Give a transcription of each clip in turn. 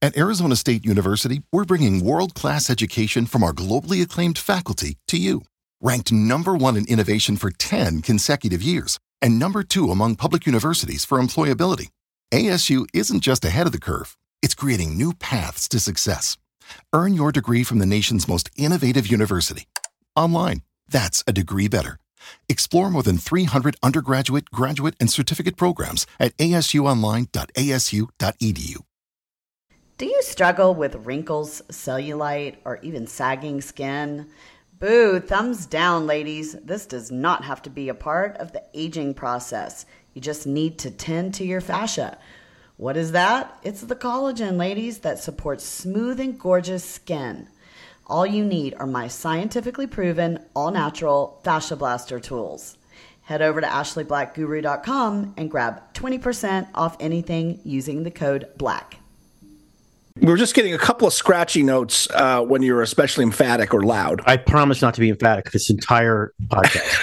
At Arizona State University, we're bringing world-class education from our globally acclaimed faculty to you. Ranked #1 in innovation for 10 consecutive years and #2 among public universities for employability, ASU isn't just ahead of the curve, it's creating new paths to success. Earn your degree from the nation's most innovative university. Online, that's a degree better. Explore more than 300 undergraduate, graduate, and certificate programs at asuonline.asu.edu. Do you struggle with wrinkles, cellulite, or even sagging skin? Boo, thumbs down, ladies. This does not have to be a part of the aging process. You just need to tend to your fascia. What is that? It's the collagen, ladies, that supports smooth and gorgeous skin. All you need are my scientifically proven, all-natural Fascia Blaster tools. Head over to ashleyblackguru.com and grab 20% off anything using the code BLACK. We were just getting a couple of scratchy notes when you're especially emphatic or loud. I promise not to be emphatic this entire podcast.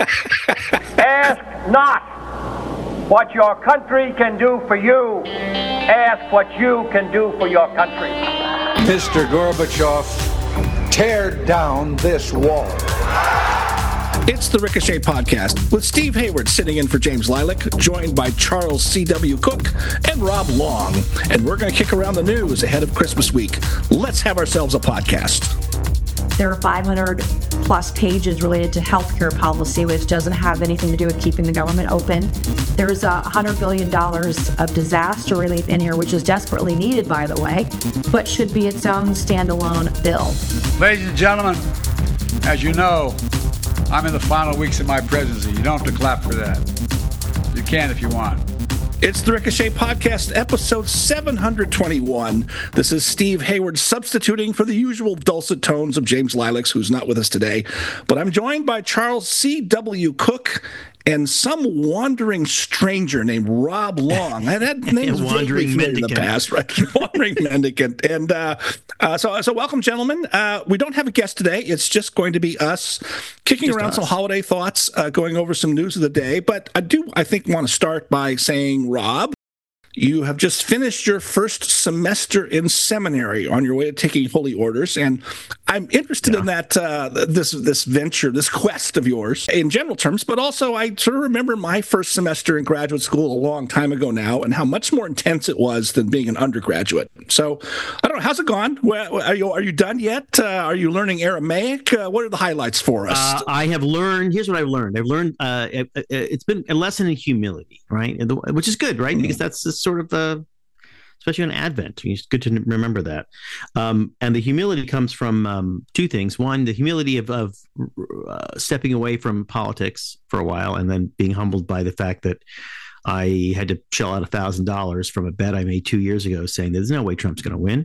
Ask not what your country can do for you. Ask what you can do for your country. Mr. Gorbachev, tear down this wall. It's the Ricochet Podcast with Steve Hayward sitting in for James Lilac, joined by Charles C.W. Cook and Rob Long. And we're going to kick around the news ahead of Christmas week. Let's have ourselves a podcast. There are 500 plus pages related to healthcare policy, which doesn't have anything to do with keeping the government open. There's $100 billion of disaster relief in here, which is desperately needed, by the way, but should be its own standalone bill. Ladies and gentlemen, as you know, I'm in the final weeks of my presidency. You don't have to clap for that. You can if you want. It's the Ricochet Podcast, episode 721. This is Steve Hayward substituting for the usual dulcet tones of James Lilac, who's not with us today. But I'm joined by Charles C.W. Cook and some wandering stranger named Rob Long. I had names wandering mendicant in the past, right? Wandering mendicant. And so welcome, gentlemen. We don't have a guest today. It's just going to be us kicking just around us. Some holiday thoughts, going over some news of the day. But I think, want to start by saying, Rob, you have just finished your first semester in seminary on your way to taking holy orders, and I'm interested in that this venture, this quest of yours in general terms, but also I sort of remember my first semester in graduate school a long time ago now, and how much more intense it was than being an undergraduate. So I don't know, how's it gone? Are you done yet? Are you learning Aramaic? What are the highlights for us? I have learned. Here's what I've learned. It's been a lesson in humility, right? Which is good, right? Because that's the sort of especially on Advent. It's good to remember that. And the humility comes from two things. One, the humility of stepping away from politics for a while and then being humbled by the fact that I had to shell out $1,000 from a bet I made 2 years ago saying there's no way Trump's going to win.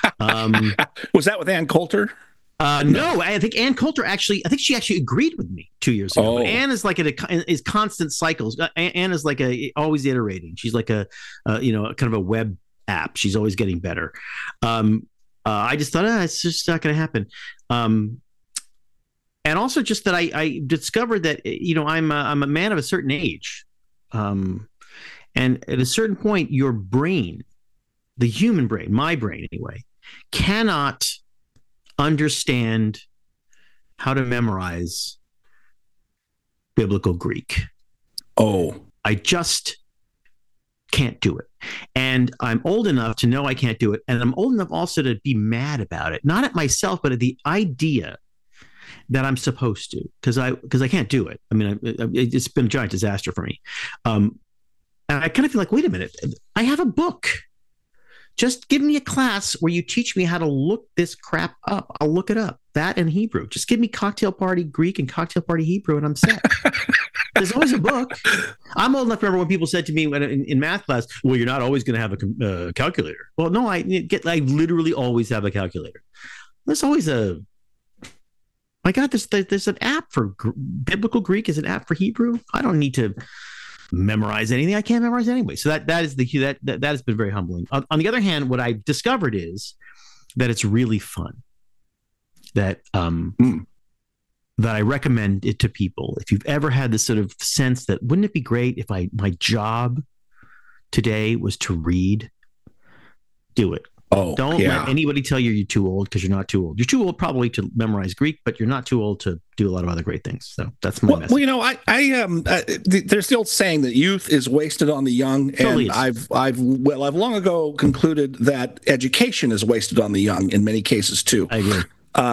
Was that with Ann Coulter? No, I think Ann Coulter she actually agreed with me 2 years ago. Oh. Ann is like is constant cycles. Ann is like always iterating. She's like a kind of a web app. She's always getting better. I just thought, it's just not going to happen. And also just that I discovered that, I'm a man of a certain age. And at a certain point, your brain, the human brain, my brain anyway, cannot understand how to memorize biblical Greek. Oh, I just can't do it. And I'm old enough to know I can't do it. And I'm old enough also to be mad about it, not at myself, but at the idea that I'm supposed to, because I can't do it. I mean, it's been a giant disaster for me. And I kind of feel like, wait a minute, I have a book. Just give me a class where you teach me how to look this crap up. I'll look it up. That and Hebrew. Just give me Cocktail Party Greek and Cocktail Party Hebrew, and I'm set. There's always a book. I'm old enough to remember when people said to me in math class, "Well, you're not always going to have a calculator." Well, no, I literally always have a calculator. There's always my God, there's an app for biblical Greek. Is an app for Hebrew. I don't need to memorize anything. I can't memorize anyway. So that has been very humbling. On the other hand, what I've discovered is that it's really fun. That I recommend it to people. If you've ever had this sort of sense that wouldn't it be great if my job today was to read, do it. Don't let anybody tell you you're too old, because you're not too old. You're too old probably to memorize Greek, but you're not too old to do a lot of other great things. So that's my message. Well, there's the old saying that youth is wasted on the young, and I've long ago concluded that education is wasted on the young in many cases too. I agree.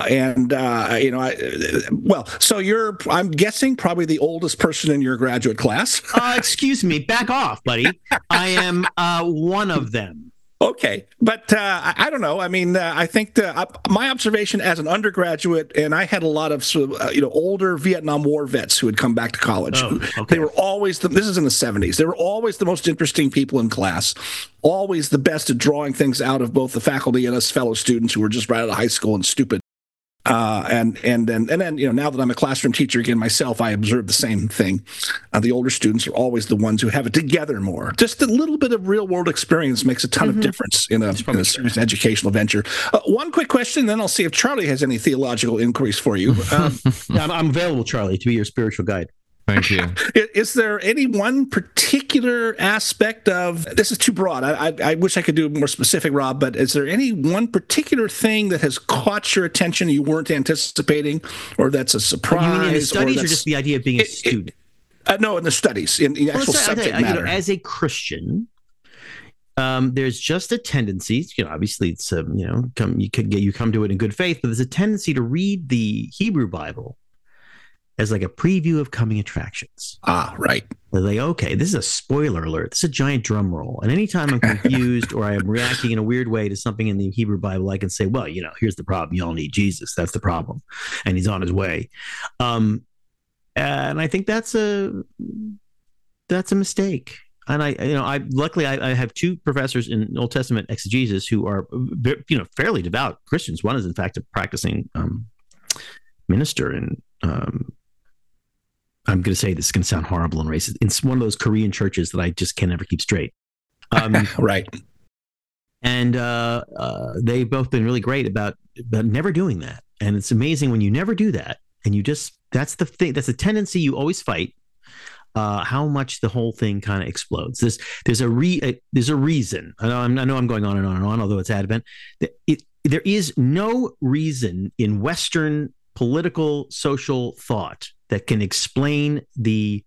So I'm guessing probably the oldest person in your graduate class. Excuse me, back off, buddy. I am one of them. Okay, but I don't know. I mean, I think my observation as an undergraduate, and I had a lot of older Vietnam War vets who had come back to college. Oh, okay. They were always this is in the 70s. They were always the most interesting people in class, always the best at drawing things out of both the faculty and us fellow students who were just right out of high school and stupid. And then now that I'm a classroom teacher again myself, I observe the same thing. The older students are always the ones who have it together more. Just a little bit of real world experience makes a ton of difference in a serious educational venture. One quick question, then I'll see if Charlie has any theological inquiries for you. I'm available, Charlie, to be your spiritual guide. Thank you. Is there any one particular aspect of this is too broad? I wish I could do more specific, Rob, but is there any one particular thing that has caught your attention you weren't anticipating, or that's a surprise? You mean in the studies, or just the idea of being a student? No, in the studies, in the actual subject matter. As a Christian, there's just a tendency. Obviously, it's you come to it in good faith, but there's a tendency to read the Hebrew Bible as like a preview of coming attractions. Right. They're like, okay, this is a spoiler alert. This is a giant drum roll. And anytime I'm confused or I am reacting in a weird way to something in the Hebrew Bible, I can say, well, here's the problem. You all need Jesus. That's the problem. And he's on his way. And I think that's a mistake. And I luckily have two professors in Old Testament exegesis who are, fairly devout Christians. One is in fact a practicing minister, and I'm going to say this is going to sound horrible and racist. It's one of those Korean churches that I just can never keep straight. Right. And they've both been really great about never doing that. And it's amazing when you never do that, and that's the thing. That's a tendency you always fight. How much the whole thing kind of explodes. There's a reason. I know I'm going on and on and on, although it's Advent. There is no reason in Western political social thought that can explain the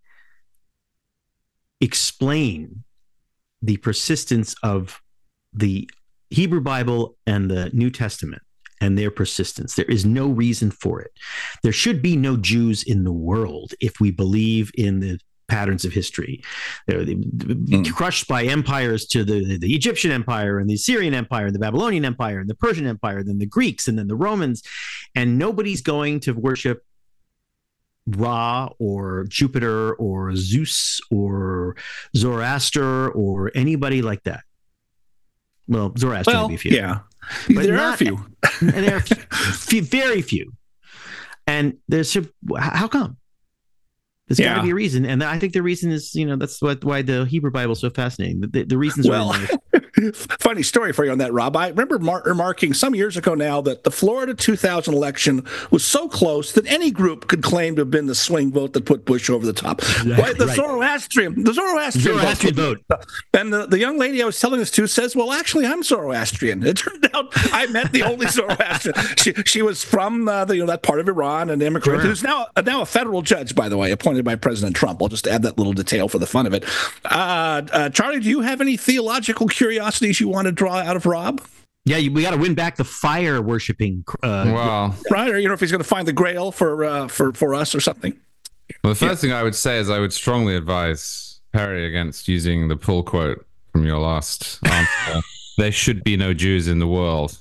persistence of the Hebrew Bible and the New Testament and their persistence. There is no reason for it. There should be no Jews in the world if we believe in the patterns of history. They're crushed by empires to the Egyptian Empire and the Assyrian Empire and the Babylonian Empire and the Persian Empire, then the Greeks and then the Romans, and nobody's going to worship Ra or Jupiter or Zeus or Zoroaster or anybody like that. Well, Zoroaster maybe a few. Yeah, but there are a few. And there are few, very few. And how come? There's got to be a reason, and I think the reason is, that's why the Hebrew Bible is so fascinating. The reasons are in there. Funny story for you on that, Rob. I remember remarking some years ago now that the Florida 2000 election was so close that any group could claim to have been the swing vote that put Bush over the top. Right. The Zoroastrian vote. And the young lady I was telling this to says, well, actually, I'm Zoroastrian. It turned out I met the only Zoroastrian. She was from that part of Iran, an immigrant who's now a federal judge, by the way, appointed by President Trump. I'll just add that little detail for the fun of it. Charlie, do you have any theological curiosities you want to draw out of Rob? Yeah, we got to win back the fire worshiping. Right, or if he's going to find the Grail for us or something. Well, the first thing I would say is I would strongly advise Perry against using the pull quote from your last answer. There should be no Jews in the world.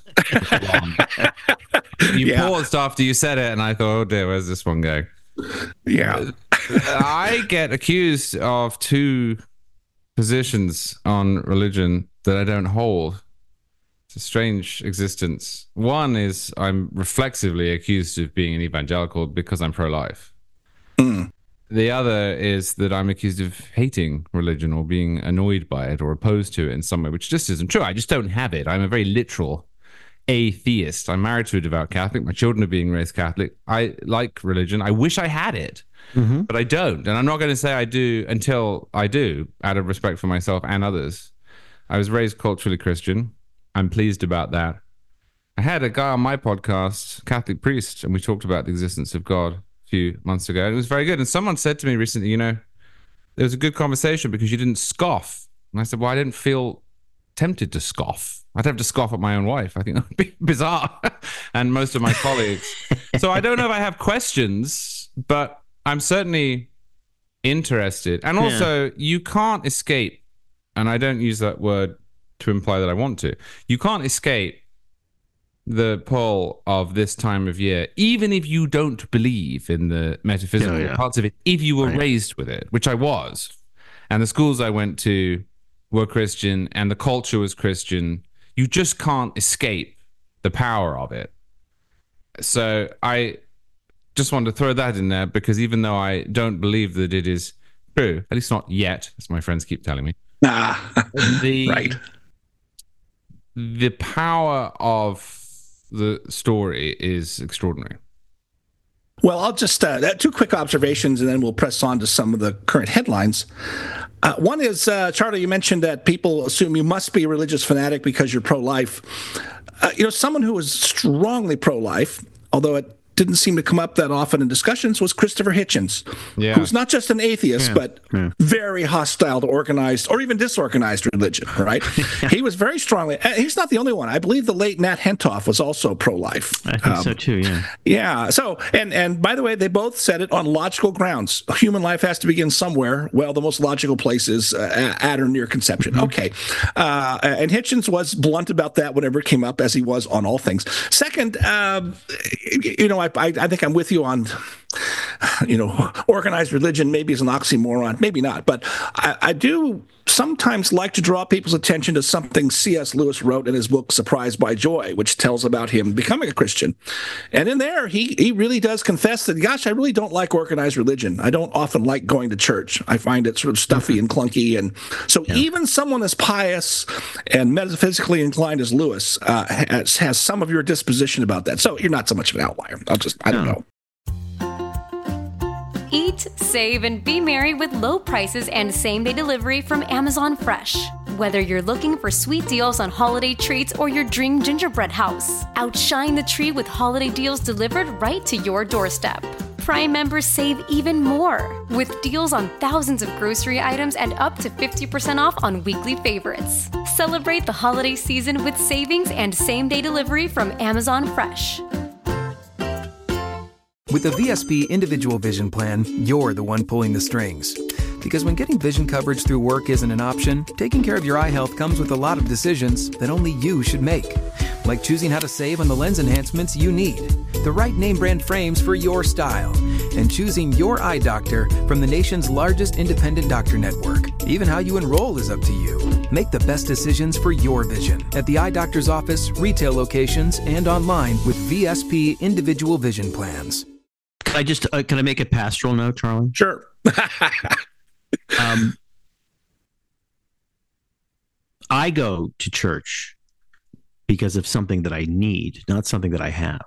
You paused after you said it, and I thought, oh dear, where's this one going? Yeah. I get accused of two positions on religion that I don't hold. It's a strange existence. One is I'm reflexively accused of being an evangelical because I'm pro-life. The other is that I'm accused of hating religion or being annoyed by it or opposed to it in some way, which just isn't true. I just don't have it. I'm a very literal atheist. I'm married to a devout Catholic. My children are being raised Catholic. I like religion. I wish I had it, but I don't. And I'm not going to say I do until I do, out of respect for myself and others. I was raised culturally Christian. I'm pleased about that. I had a guy on my podcast, Catholic priest, and we talked about the existence of God a few months ago. And it was very good. And someone said to me recently, there was a good conversation because you didn't scoff. And I said, well, I didn't feel tempted to scoff. I'd have to scoff at my own wife. I think that would be bizarre. And most of my colleagues. So I don't know if I have questions, but I'm certainly interested. And also, you can't escape, and I don't use that word to imply that I want to, you can't escape the pull of this time of year, even if you don't believe in the metaphysical parts of it, if you were raised with it, which I was, and the schools I went to were Christian and the culture was Christian, you just can't escape the power of it. So I just wanted to throw that in there, because even though I don't believe that it is true, at least not yet, as my friends keep telling me, right, the power of the story is extraordinary. Well, I'll just two quick observations, and then we'll press on to some of the current headlines. One is, Charlie, you mentioned that people assume you must be a religious fanatic because you're pro-life. Someone who was strongly pro-life, although it didn't seem to come up that often in discussions, was Christopher Hitchens, who's not just an atheist, but very hostile to organized or even disorganized religion, right? He was very strongly, he's not the only one. I believe the late Nat Hentoff was also pro-life. I think so too, yeah. Yeah, so, and by the way, they both said it on logical grounds. Human life has to begin somewhere. Well, the most logical place is at or near conception. Mm-hmm. Okay. And Hitchens was blunt about that whenever it came up, as he was on all things. Second, I think I'm with you on, organized religion maybe is an oxymoron, maybe not. But I do sometimes like to draw people's attention to something C.S. Lewis wrote in his book, Surprised by Joy, which tells about him becoming a Christian. And in there, he really does confess that, gosh, I really don't like organized religion. I don't often like going to church. I find it sort of stuffy and clunky. And so even someone as pious and metaphysically inclined as Lewis has some of your disposition about that. So you're not so much of an outlier. I don't know. Eat, save, and be merry with low prices and same-day delivery from Amazon Fresh. Whether you're looking for sweet deals on holiday treats or your dream gingerbread house, outshine the tree with holiday deals delivered right to your doorstep. Prime members save even more with deals on thousands of grocery items and up to 50% off on weekly favorites. Celebrate the holiday season with savings and same-day delivery from Amazon Fresh. With the VSP Individual Vision Plan, you're the one pulling the strings. Because when getting vision coverage through work isn't an option, taking care of your eye health comes with a lot of decisions that only you should make. Like choosing how to save on the lens enhancements you need, the right name brand frames for your style, and choosing your eye doctor from the nation's largest independent doctor network. Even how you enroll is up to you. Make the best decisions for your vision at the eye doctor's office, retail locations, and online with VSP Individual Vision Plans. Can I make a pastoral note, Charlie? Sure. I go to church because of something that I need, not something that I have.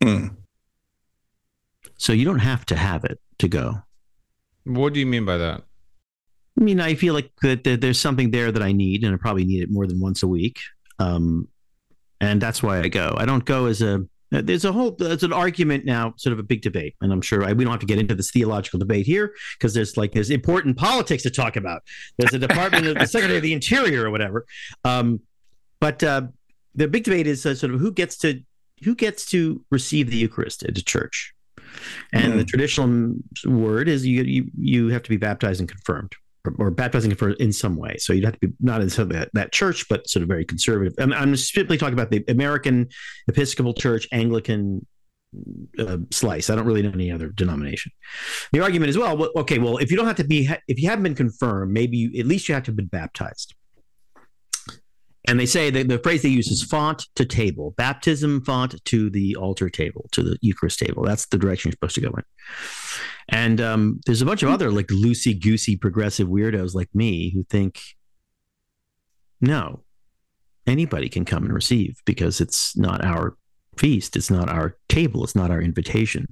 So you don't have to have it to go. What do you mean by that? I mean, I feel like that there's something there that I need, and I probably need it more than once a week. And that's why I go. I don't go as there's an argument now, sort of a big debate, and I'm sure we don't have to get into this theological debate here because there's important politics to talk about. There's a department of the Secretary of the Interior or whatever. But the big debate is sort of who gets to receive the Eucharist at a church, and the traditional word is you have to be baptized and confirmed. Or baptizing in some way. So you'd have to be not in that church, but sort of very conservative. I'm specifically talking about the American Episcopal Church, Anglican slice. I don't really know any other denomination. The argument is, if you don't have to be, if you haven't been confirmed, maybe at least you have to have been baptized. And they say that the phrase they use is font to table, baptism font to the altar table, to the Eucharist table. That's the direction you're supposed to go in. And there's a bunch of other like loosey-goosey progressive weirdos like me who think, no, anybody can come and receive because it's not our feast. It's not our table. It's not our invitation.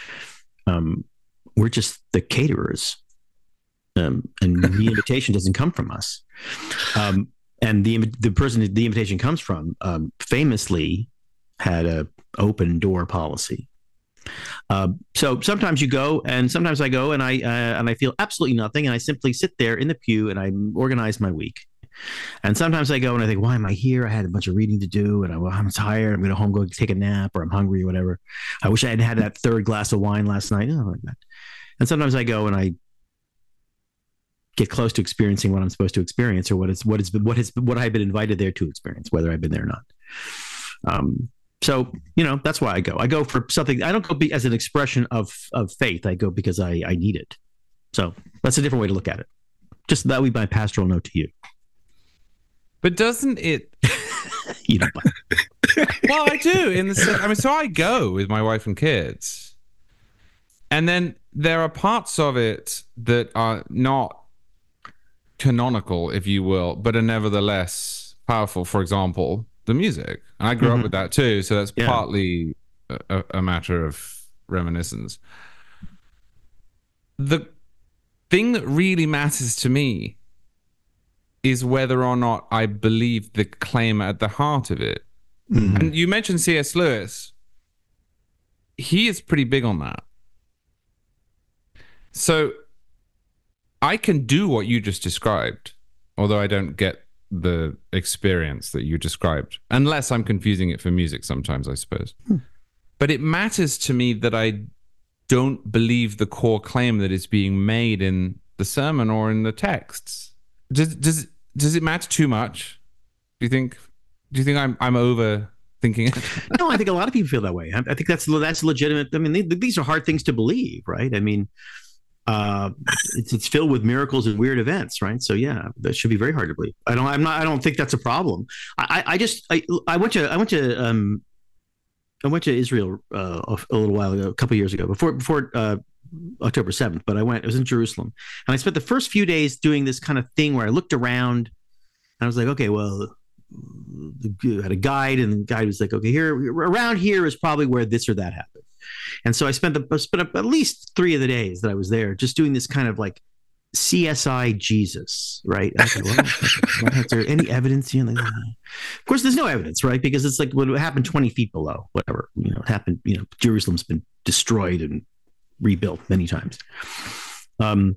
We're just the caterers. And the invitation doesn't come from us. And the person the invitation comes from famously had a open door policy. So sometimes you go, and sometimes I go, and I feel absolutely nothing, and I simply sit there in the pew and I organize my week. And sometimes I go and I think, why am I here? I had a bunch of reading to do, and I'm tired. I'm going to home, go take a nap, or I'm hungry or whatever. I wish I hadn't had that third glass of wine last night. Like that. And sometimes I go and I get close to experiencing what I'm supposed to experience, or what I've been invited there to experience, whether I've been there or not. So, that's why I go. I go for something. I don't go as an expression of faith. I go because I need it. So that's a different way to look at it. Just that would be my pastoral note to you. But doesn't it? Well, I do. So I go with my wife and kids, and then there are parts of it that are not canonical, if you will, but are nevertheless powerful. For example, the music. And I grew up with that too, so that's partly a matter of reminiscence. The thing that really matters to me is whether or not I believe the claim at the heart of it. Mm-hmm. And you mentioned C.S. Lewis. He is pretty big on that. So I can do what you just described, although I don't get the experience that you described, unless I'm confusing it for music sometimes, I suppose. But it matters to me that I don't believe the core claim that is being made in the sermon or in the texts. Does it matter too much? Do you think I'm overthinking it? No, I think a lot of people feel that way. I think that's legitimate. I mean, these are hard things to believe, right? I mean, it's filled with miracles and weird events, right? So yeah, that should be very hard to believe. I don't think that's a problem. I went to Israel a little while ago, a couple of years ago, before October 7th, but I was in Jerusalem, and I spent the first few days doing this kind of thing where I looked around and I was like, okay, well, I had a guide, and the guide was like, okay, around here is probably where this or that happened. And so I spent at least 3 of the days that I was there just doing this kind of like CSI Jesus, right? I said, well, is there any evidence here? Of course, there's no evidence, right? Because it's like what happened 20 feet below, whatever, it happened, Jerusalem's been destroyed and rebuilt many times. And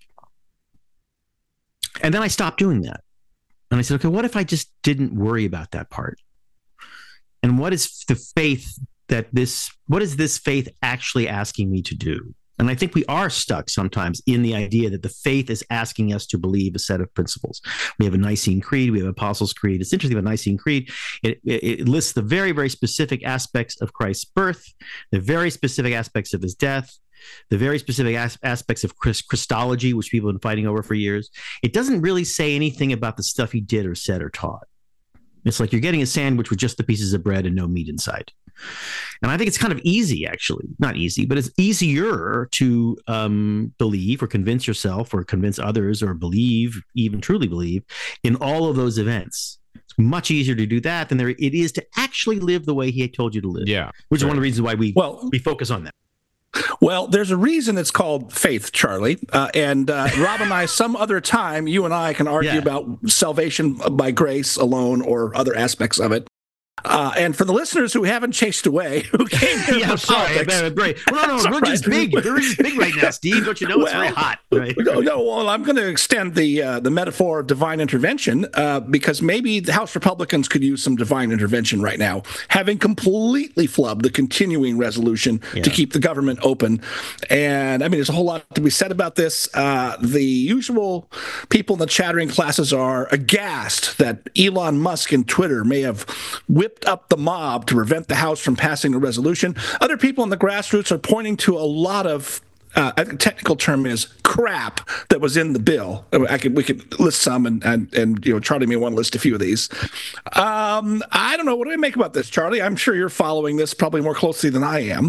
then I stopped doing that. And I said, okay, what if I just didn't worry about that part? And what is the faith what is this faith actually asking me to do? And I think we are stuck sometimes in the idea that the faith is asking us to believe a set of principles. We have a Nicene Creed, we have Apostles' Creed. It's interesting about Nicene Creed. It lists the very, very specific aspects of Christ's birth, the very specific aspects of his death, the very specific aspects of Christology, which people have been fighting over for years. It doesn't really say anything about the stuff he did or said or taught. It's like you're getting a sandwich with just the pieces of bread and no meat inside. And I think it's kind of easy, actually. Not easy, but it's easier to believe or convince yourself or convince others or believe, even truly believe, in all of those events. It's much easier to do that than it is to actually live the way he had told you to live. Yeah. Which is one of the reasons why we focus on that. Well, there's a reason it's called faith, Charlie. And Rob and I, some other time, you and I can argue about salvation by grace alone or other aspects of it. And for the listeners who haven't chased away, who came here for politics. No, we're just big. We're just big right now, Steve. Don't you know it's very hot? Right? No, well, I'm going to extend the metaphor of divine intervention because maybe the House Republicans could use some divine intervention right now, having completely flubbed the continuing resolution to keep the government open. And, I mean, there's a whole lot to be said about this. The usual people in the chattering classes are aghast that Elon Musk and Twitter may have whipped up the mob to prevent the House from passing a resolution. Other people in the grassroots are pointing to a lot of, I think the technical term is crap that was in the bill. We could list some, and Charlie may want to list a few of these. I don't know. What do I make about this, Charlie? I'm sure you're following this probably more closely than I am.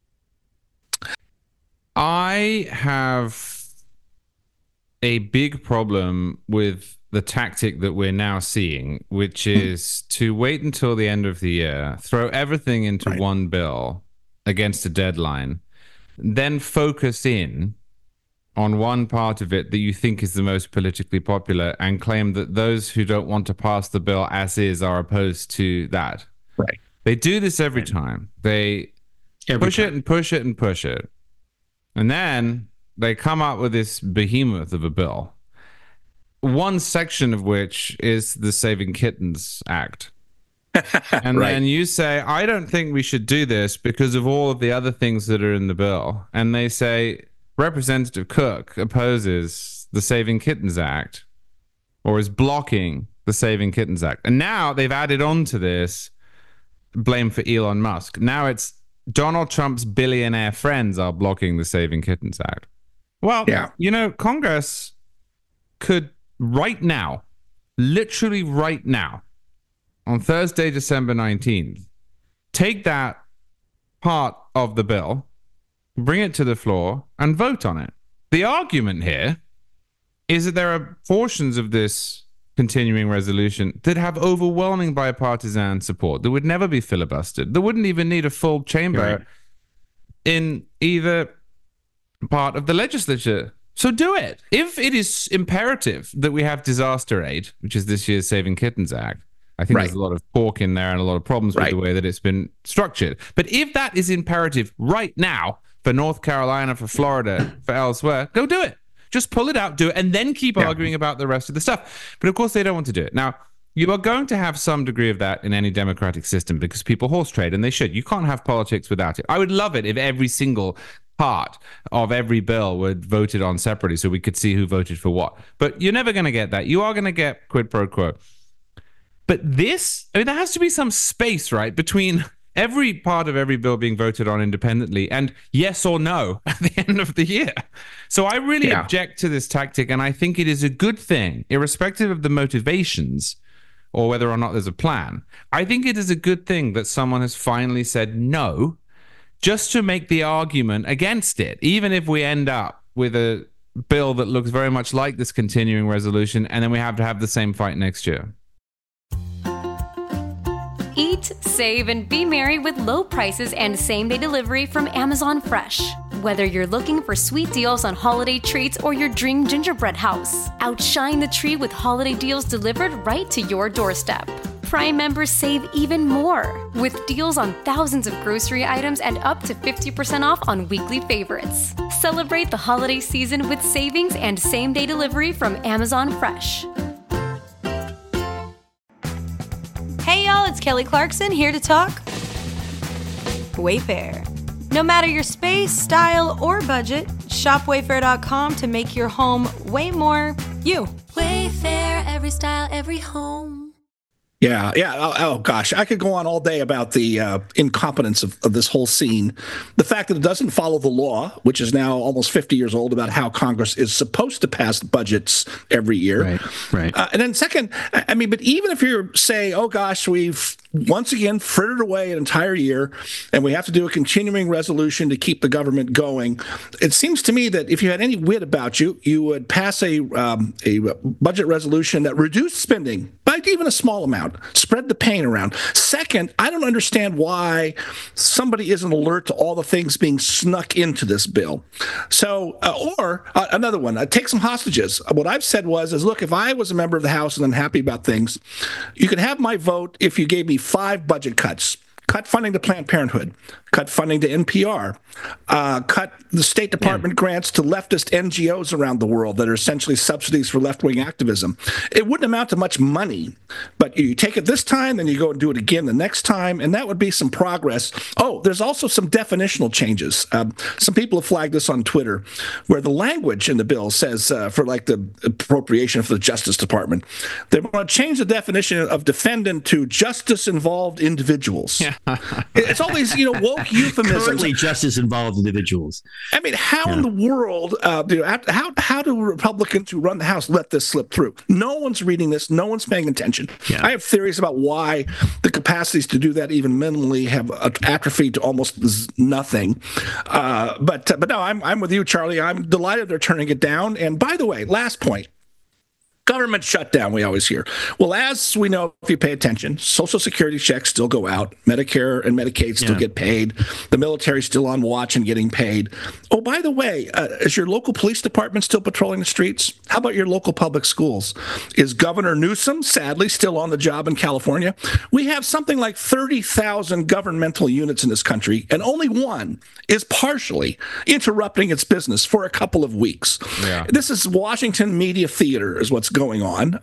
I have a big problem with the tactic that we're now seeing, which is to wait until the end of the year, throw everything into one bill against a deadline, then focus in on one part of it that you think is the most politically popular and claim that those who don't want to pass the bill as is are opposed to that. Right. They do this every time. They push it and push it and push it. And then they come up with this behemoth of a bill, one section of which is the Saving Kittens Act. And then you say, I don't think we should do this because of all of the other things that are in the bill. And they say, Representative Cook opposes the Saving Kittens Act or is blocking the Saving Kittens Act. And now they've added on to this blame for Elon Musk. Now it's Donald Trump's billionaire friends are blocking the Saving Kittens Act. Well, you know, Congress could right now, literally right now, on Thursday, December 19th, take that part of the bill, bring it to the floor, and vote on it. The argument here is that there are portions of this continuing resolution that have overwhelming bipartisan support that would never be filibustered, that wouldn't even need a full chamber in either part of the legislature. So do it. If it is imperative that we have disaster aid, which is this year's Saving Kittens Act, I think there's a lot of pork in there and a lot of problems with the way that it's been structured. But if that is imperative right now for North Carolina, for Florida, for elsewhere, go do it. Just pull it out, do it, and then keep arguing about the rest of the stuff. But of course, they don't want to do it. Now, you are going to have some degree of that in any democratic system because people horse trade, and they should. You can't have politics without it. I would love it if every single part of every bill were voted on separately so we could see who voted for what. But you're never going to get that. You are going to get quid pro quo. But this, I mean, there has to be some space, right, between every part of every bill being voted on independently and yes or no at the end of the year. So I really object to this tactic, and I think it is a good thing, irrespective of the motivations or whether or not there's a plan. I think it is a good thing that someone has finally said no, just to make the argument against it, even if we end up with a bill that looks very much like this continuing resolution, and then we have to have the same fight next year. Eat, save, and be merry with low prices and same-day delivery from Amazon Fresh. Whether you're looking for sweet deals on holiday treats or your dream gingerbread house, outshine the tree with holiday deals delivered right to your doorstep. Prime members save even more with deals on thousands of grocery items and up to 50% off on weekly favorites. Celebrate the holiday season with savings and same-day delivery from Amazon Fresh. Hey y'all, it's Kelly Clarkson here to talk Wayfair. No matter your space, style, or budget, shop Wayfair.com to make your home way more you. Wayfair, every style, every home. Yeah. Oh, gosh. I could go on all day about the incompetence of this whole scene. The fact that it doesn't follow the law, which is now almost 50 years old, about how Congress is supposed to pass budgets every year. Right. And then second, I mean, but even if you're saying, oh, gosh, we've once again frittered away an entire year and we have to do a continuing resolution to keep the government going, it seems to me that if you had any wit about you, you would pass a budget resolution that reduced spending by even a small amount. Spread the pain around. Second, I don't understand why somebody isn't alert to all the things being snuck into this bill. So, or another one, take some hostages. What I've said is, look, if I was a member of the House and I'm happy about things, you could have my vote if you gave me 5 budget cuts. Cut funding to Planned Parenthood, cut funding to NPR, cut the State Department grants to leftist NGOs around the world that are essentially subsidies for left-wing activism. It wouldn't amount to much money, but you take it this time, then you go and do it again the next time, and that would be some progress. Oh, there's also some definitional changes. Some people have flagged this on Twitter, where the language in the bill says, for like the appropriation for the Justice Department, they want to change the definition of defendant to justice-involved individuals. Yeah. It's all these, woke euphemisms. Currently justice-involved individuals. I mean, how in the world, how do Republicans who run the House let this slip through? No one's reading this. No one's paying attention. Yeah. I have theories about why the capacities to do that even minimally have atrophied to almost nothing. But no, I'm with you, Charlie. I'm delighted they're turning it down. And by the way, last point. Government shutdown, we always hear. Well, as we know, if you pay attention, Social Security checks still go out. Medicare and Medicaid still get paid. The military's still on watch and getting paid. Oh, by the way, is your local police department still patrolling the streets? How about your local public schools? Is Governor Newsom, sadly, still on the job in California? We have something like 30,000 governmental units in this country, and only one is partially interrupting its business for a couple of weeks. Yeah. This is Washington media theater is what's going on.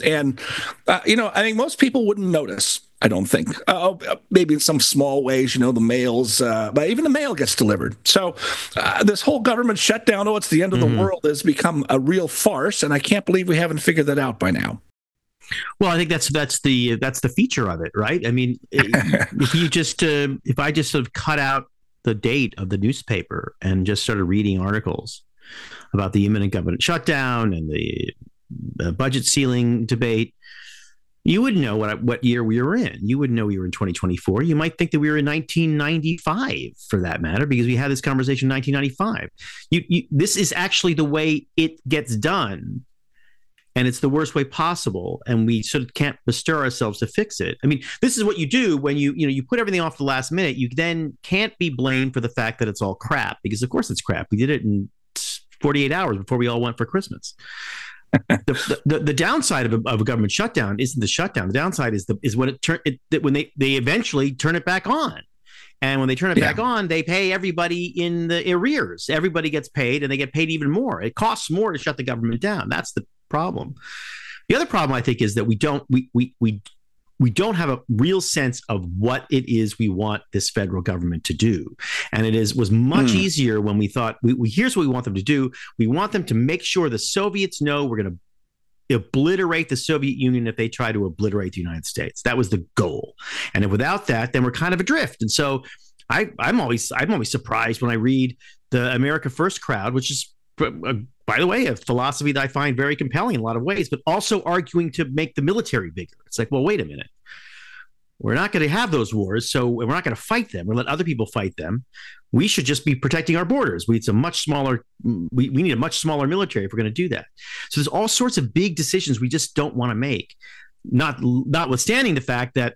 I think most people wouldn't notice. I don't think. Maybe in some small ways, the mails, but even the mail gets delivered. So this whole government shutdown, it's the end of the world, has become a real farce, and I can't believe we haven't figured that out by now. Well, I think that's the feature of it, right? I mean, if I just sort of cut out the date of the newspaper and just started reading articles about the imminent government shutdown and the budget ceiling debate, you wouldn't know what year we were in. You wouldn't know we were in 2024. You might think that we were in 1995, for that matter, because we had this conversation in 1995. This is actually the way it gets done, and it's the worst way possible, and we sort of can't bestir ourselves to fix it. I mean, this is what you do when you put everything off the last minute. You then can't be blamed for the fact that it's all crap, because of course it's crap. We did it in 48 hours before we all went for Christmas. The downside of a government shutdown isn't the shutdown. The downside is when when they eventually turn it back on, and when they turn it back on, they pay everybody in the arrears. Everybody gets paid, and they get paid even more. It costs more to shut the government down. That's the problem. The other problem, I think, is that we don't have a real sense of what it is we want this federal government to do. And was much easier when we thought, here's what we want them to do. We want them to make sure the Soviets know we're going to obliterate the Soviet Union if they try to obliterate the United States. That was the goal. And if without that, then we're kind of adrift. And so I'm always surprised when I read the America First crowd, which is, by the way, a philosophy that I find very compelling in a lot of ways, but also arguing to make the military bigger. It's like, well, wait a minute. We're not going to have those wars, so we're not going to fight them. We'll let other people fight them. We should just be protecting our borders. We need a much smaller military if we're going to do that. So there's all sorts of big decisions we just don't want to make, notwithstanding the fact that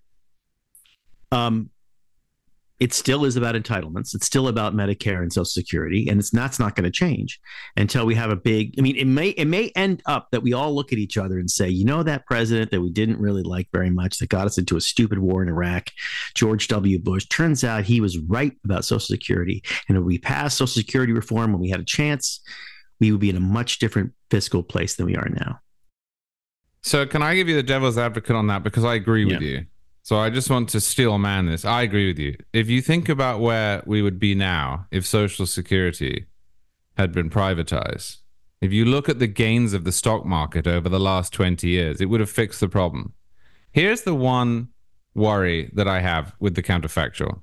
it still is about entitlements. It's still about Medicare and Social Security, and that's not going to change until we have a big. I mean, it may end up that we all look at each other and say, that president that we didn't really like very much, that got us into a stupid war in Iraq, George W. Bush. Turns out he was right about Social Security, and if we passed Social Security reform when we had a chance, we would be in a much different fiscal place than we are now. So, can I give you the devil's advocate on that, because I agree with you? So I just want to steel man this. I agree with you. If you think about where we would be now if Social Security had been privatized, if you look at the gains of the stock market over the last 20 years, it would have fixed the problem. Here's the one worry that I have with the counterfactual.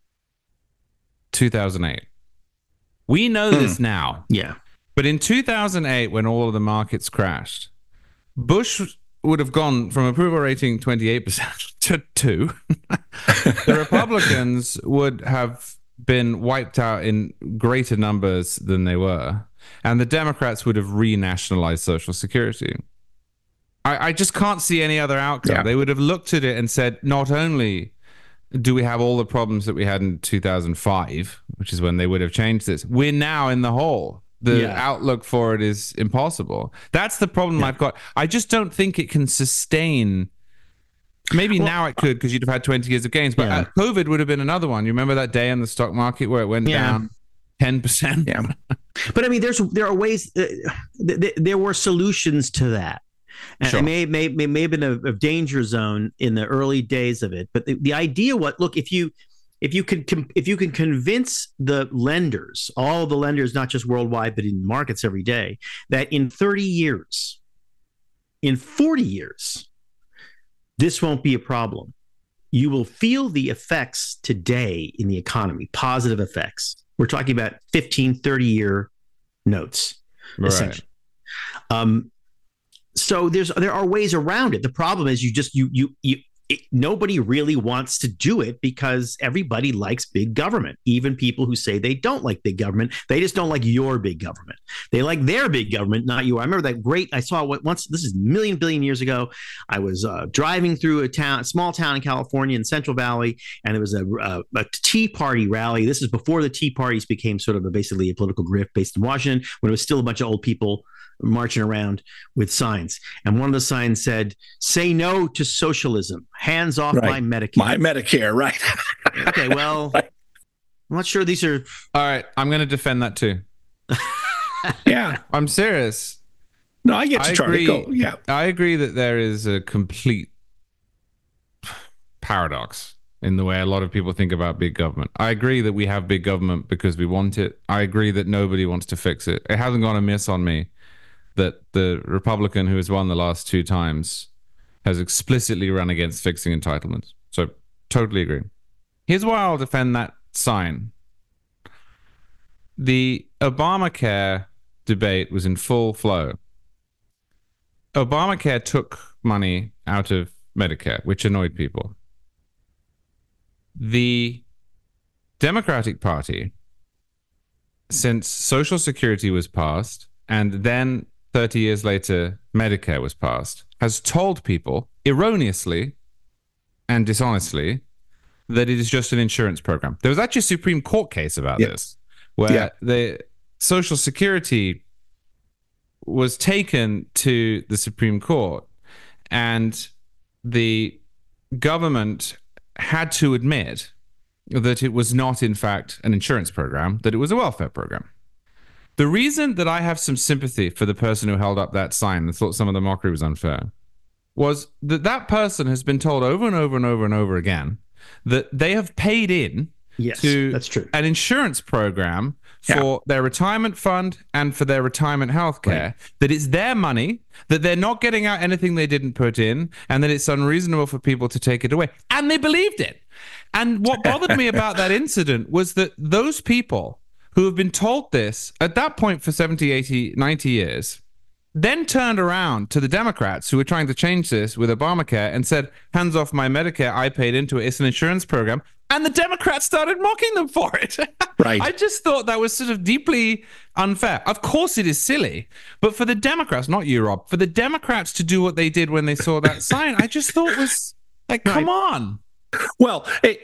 2008. We know this now. Yeah. But in 2008, when all of the markets crashed, Bush would have gone from approval rating 28% to 2. The Republicans would have been wiped out in greater numbers than they were, and the Democrats would have renationalized Social Security. I just can't see any other outcome. Yeah. They would have looked at it and said, not only do we have all the problems that we had in 2005, which is when they would have changed this, we're now in the hole. The outlook for it is impossible. That's the problem I've got. I just don't think it can sustain. Maybe now it could, because you'd have had 20 years of gains, but COVID would have been another one. You remember that day in the stock market where it went down 10%? Yeah. But I mean, there are ways, there were solutions to that. And it may have been a danger zone in the early days of it. But the idea if you can convince the lenders, all the lenders, not just worldwide, but in markets every day, that in 30 years, in 40 years, this won't be a problem. You will feel the effects today in the economy, positive effects. We're talking about 15, 30-year notes, essentially. So there are ways around it. The problem is nobody really wants to do it because everybody likes big government. Even people who say they don't like big government, they just don't like your big government. They like their big government, not you. I remember that I saw once, this is billion years ago. I was driving through a small town in California in Central Valley, and it was a Tea Party rally. This is before the Tea Parties became sort of basically a political grift based in Washington, when it was still a bunch of old people marching around with signs. And one of the signs said, "Say no to socialism. Hands off my Medicare." My Medicare, right. Okay, well, I'm not sure these are... All right, I'm going to defend that too. Yeah. I'm serious. No, I get you, Charlie. Go. Yeah. I agree that there is a complete paradox in the way a lot of people think about big government. I agree that we have big government because we want it. I agree that nobody wants to fix it. It hasn't gone amiss on me that the Republican who has won the last 2 times has explicitly run against fixing entitlements. So totally agree. Here's why I'll defend that sign. The Obamacare debate was in full flow. Obamacare took money out of Medicare, which annoyed people. The Democratic Party, since Social Security was passed, and then 30 years later, Medicare was passed, has told people erroneously and dishonestly that it is just an insurance program. There was actually a Supreme Court case about this, where the Social Security was taken to the Supreme Court, and the government had to admit that it was not, in fact, an insurance program, that it was a welfare program. The reason that I have some sympathy for the person who held up that sign and thought some of the mockery was unfair was that that person has been told over and over and over and over again that they have paid in to that's true. An insurance program for their retirement fund and for their retirement health care, that it's their money, that they're not getting out anything they didn't put in, and that it's unreasonable for people to take it away. And they believed it. And what bothered me about that incident was that those people who have been told this at that point for 70, 80, 90 years, then turned around to the Democrats who were trying to change this with Obamacare and said, hands off my Medicare, I paid into it, it's an insurance program. And the Democrats started mocking them for it. Right. I just thought that was sort of deeply unfair. Of course it is silly, but for the Democrats, not you, Rob, for the Democrats to do what they did when they saw that sign, I just thought was like, come on. Well,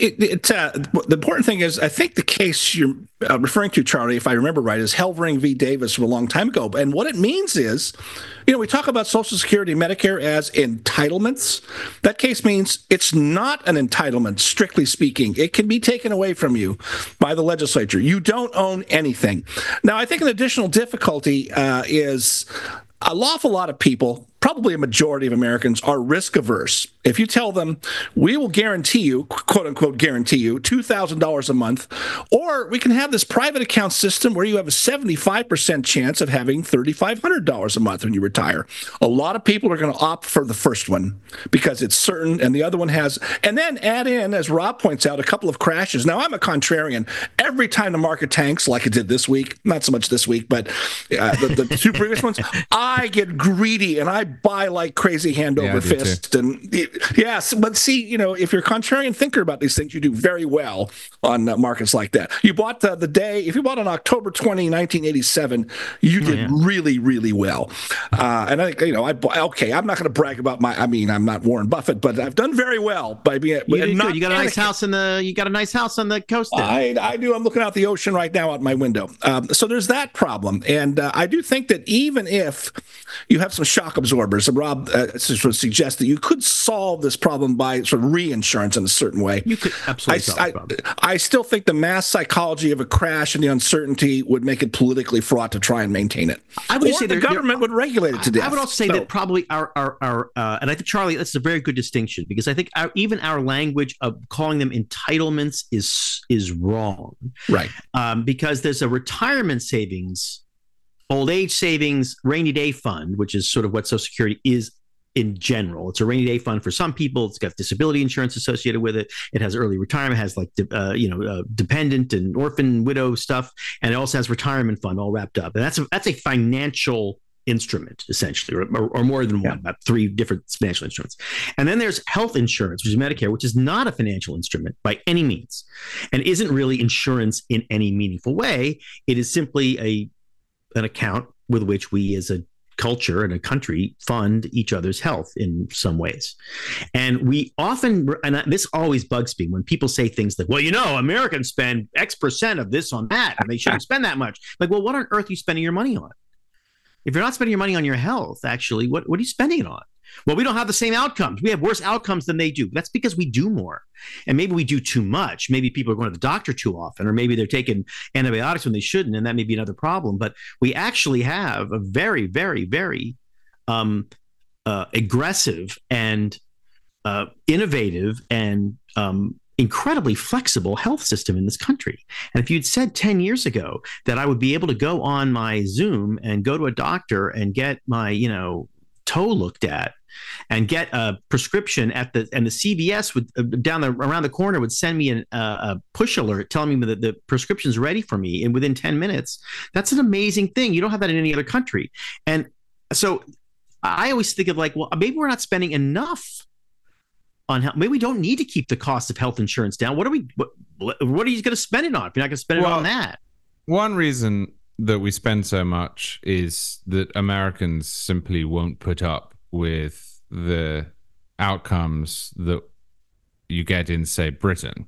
the important thing is, I think the case you're referring to, Charlie, if I remember right, is Helvering v. Davis from a long time ago. And what it means is, we talk about Social Security and Medicare as entitlements. That case means it's not an entitlement, strictly speaking. It can be taken away from you by the legislature. You don't own anything. Now, I think an additional difficulty is an awful lot of people, probably a majority of Americans, are risk averse. If you tell them, we will guarantee you, quote unquote, guarantee you $2,000 a month, or we can have this private account system where you have a 75% chance of having $3,500 a month when you retire. A lot of people are going to opt for the first one because it's certain, and the other one has, and then add in, as Rob points out, a couple of crashes. Now, I'm a contrarian. Every time the market tanks, like it did this week, not so much this week, but the 2 previous ones, I get greedy and I buy like crazy hand over fist. And yes, but see, if you're a contrarian thinker about these things, you do very well on markets like that. You bought if you bought on October 20, 1987, you did really, really well. And I think, I'm not going to brag about I'm not Warren Buffett, but I've done very well by being. You got a nice house on the coast there. I do. I'm looking out the ocean right now out my window. So there's that problem. And I do think that even if you have some shock absorbers, and Rob sort of suggests that you could solve this problem by sort of reinsurance in a certain way. You could absolutely solve the problem. I still think the mass psychology of a crash and the uncertainty would make it politically fraught to try and maintain it. I would say the government would regulate it to death. I would also say that probably our and I think, Charlie, that's a very good distinction, because I think even our language of calling them entitlements is wrong. Right. Because there's a retirement savings, old age savings, rainy day fund, which is sort of what Social Security is in general. It's a rainy day fund for some people. It's got disability insurance associated with it. It has early retirement, has dependent and orphan widow stuff, and it also has retirement fund all wrapped up. And that's a financial instrument, essentially, or more than one, about 3 different financial instruments. And then there's health insurance, which is Medicare, which is not a financial instrument by any means, and isn't really insurance in any meaningful way. It is simply an account with which we as a culture and a country fund each other's health in some ways. And we often, and this always bugs me when people say things like, well, Americans spend X% of this on that, and they shouldn't spend that much. Like, well, what on earth are you spending your money on? If you're not spending your money on your health, actually, what are you spending it on? Well, we don't have the same outcomes. We have worse outcomes than they do. That's because we do more. And maybe we do too much. Maybe people are going to the doctor too often, or maybe they're taking antibiotics when they shouldn't, and that may be another problem. But we actually have a very, very, very aggressive and innovative and incredibly flexible health system in this country. And if you'd said 10 years ago that I would be able to go on my Zoom and go to a doctor and get my, toe looked at and get a prescription and the CVS would around the corner would send me a push alert telling me that the prescription's ready for me and within 10 minutes. That's an amazing thing. You don't have that in any other country. And so I always think of like, well, maybe we're not spending enough on health. Maybe we don't need to keep the cost of health insurance down. What are you going to spend it on if you're not going to spend it on that? One reason that we spend so much is that Americans simply won't put up with the outcomes that you get in, say, Britain.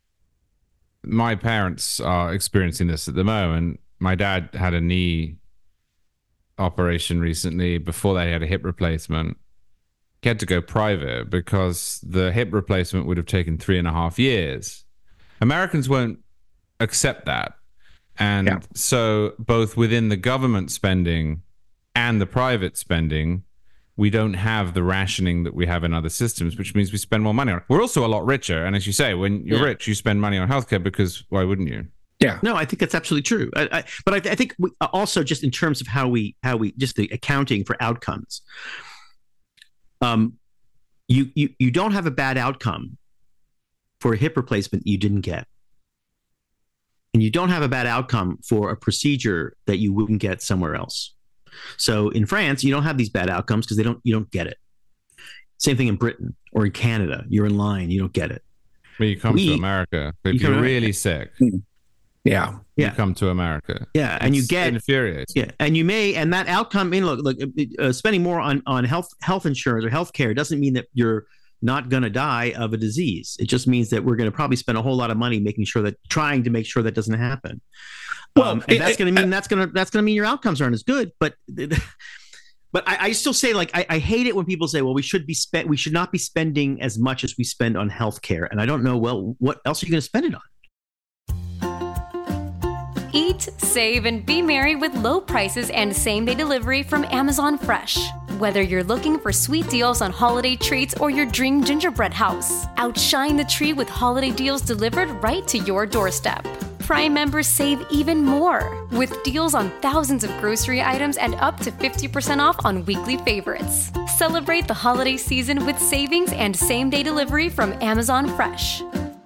My parents are experiencing this at the moment. My dad had a knee operation recently. Before that, he had a hip replacement. He had to go private because the hip replacement would have taken 3.5 years. Americans won't accept that. And so both within the government spending and the private spending, we don't have the rationing that we have in other systems, which means we spend more money on it. We're also a lot richer. And as you say, when you're rich, you spend money on healthcare because why wouldn't you? Yeah. No, I think that's absolutely true. But I think we, also just in terms of how we just the accounting for outcomes, you don't have a bad outcome for a hip replacement you didn't get. And you don't have a bad outcome for a procedure that you wouldn't get somewhere else. So in France, you don't have these bad outcomes because you don't get it. Same thing in Britain or in Canada. You're in line, you don't get it. But you come to America. If you're really sick, you come to America. Yeah, and you get infuriating. Yeah, and you may, and that outcome. I mean, look, spending more on health insurance or health care doesn't mean that you're not going to die of a disease. It just means that we're going to probably spend a whole lot of money trying to make sure that doesn't happen. Well, and that's going to mean your outcomes aren't as good. But I still say, like, I hate it when people say, well, we should not be spending as much as we spend on healthcare. And I don't know, well, what else are you going to spend it on? Eat, save, and be merry with low prices and same-day delivery from Amazon Fresh. Whether you're looking for sweet deals on holiday treats or your dream gingerbread house, outshine the tree with holiday deals delivered right to your doorstep. Prime members save even more with deals on thousands of grocery items and up to 50% off on weekly favorites. Celebrate the holiday season with savings and same-day delivery from Amazon Fresh.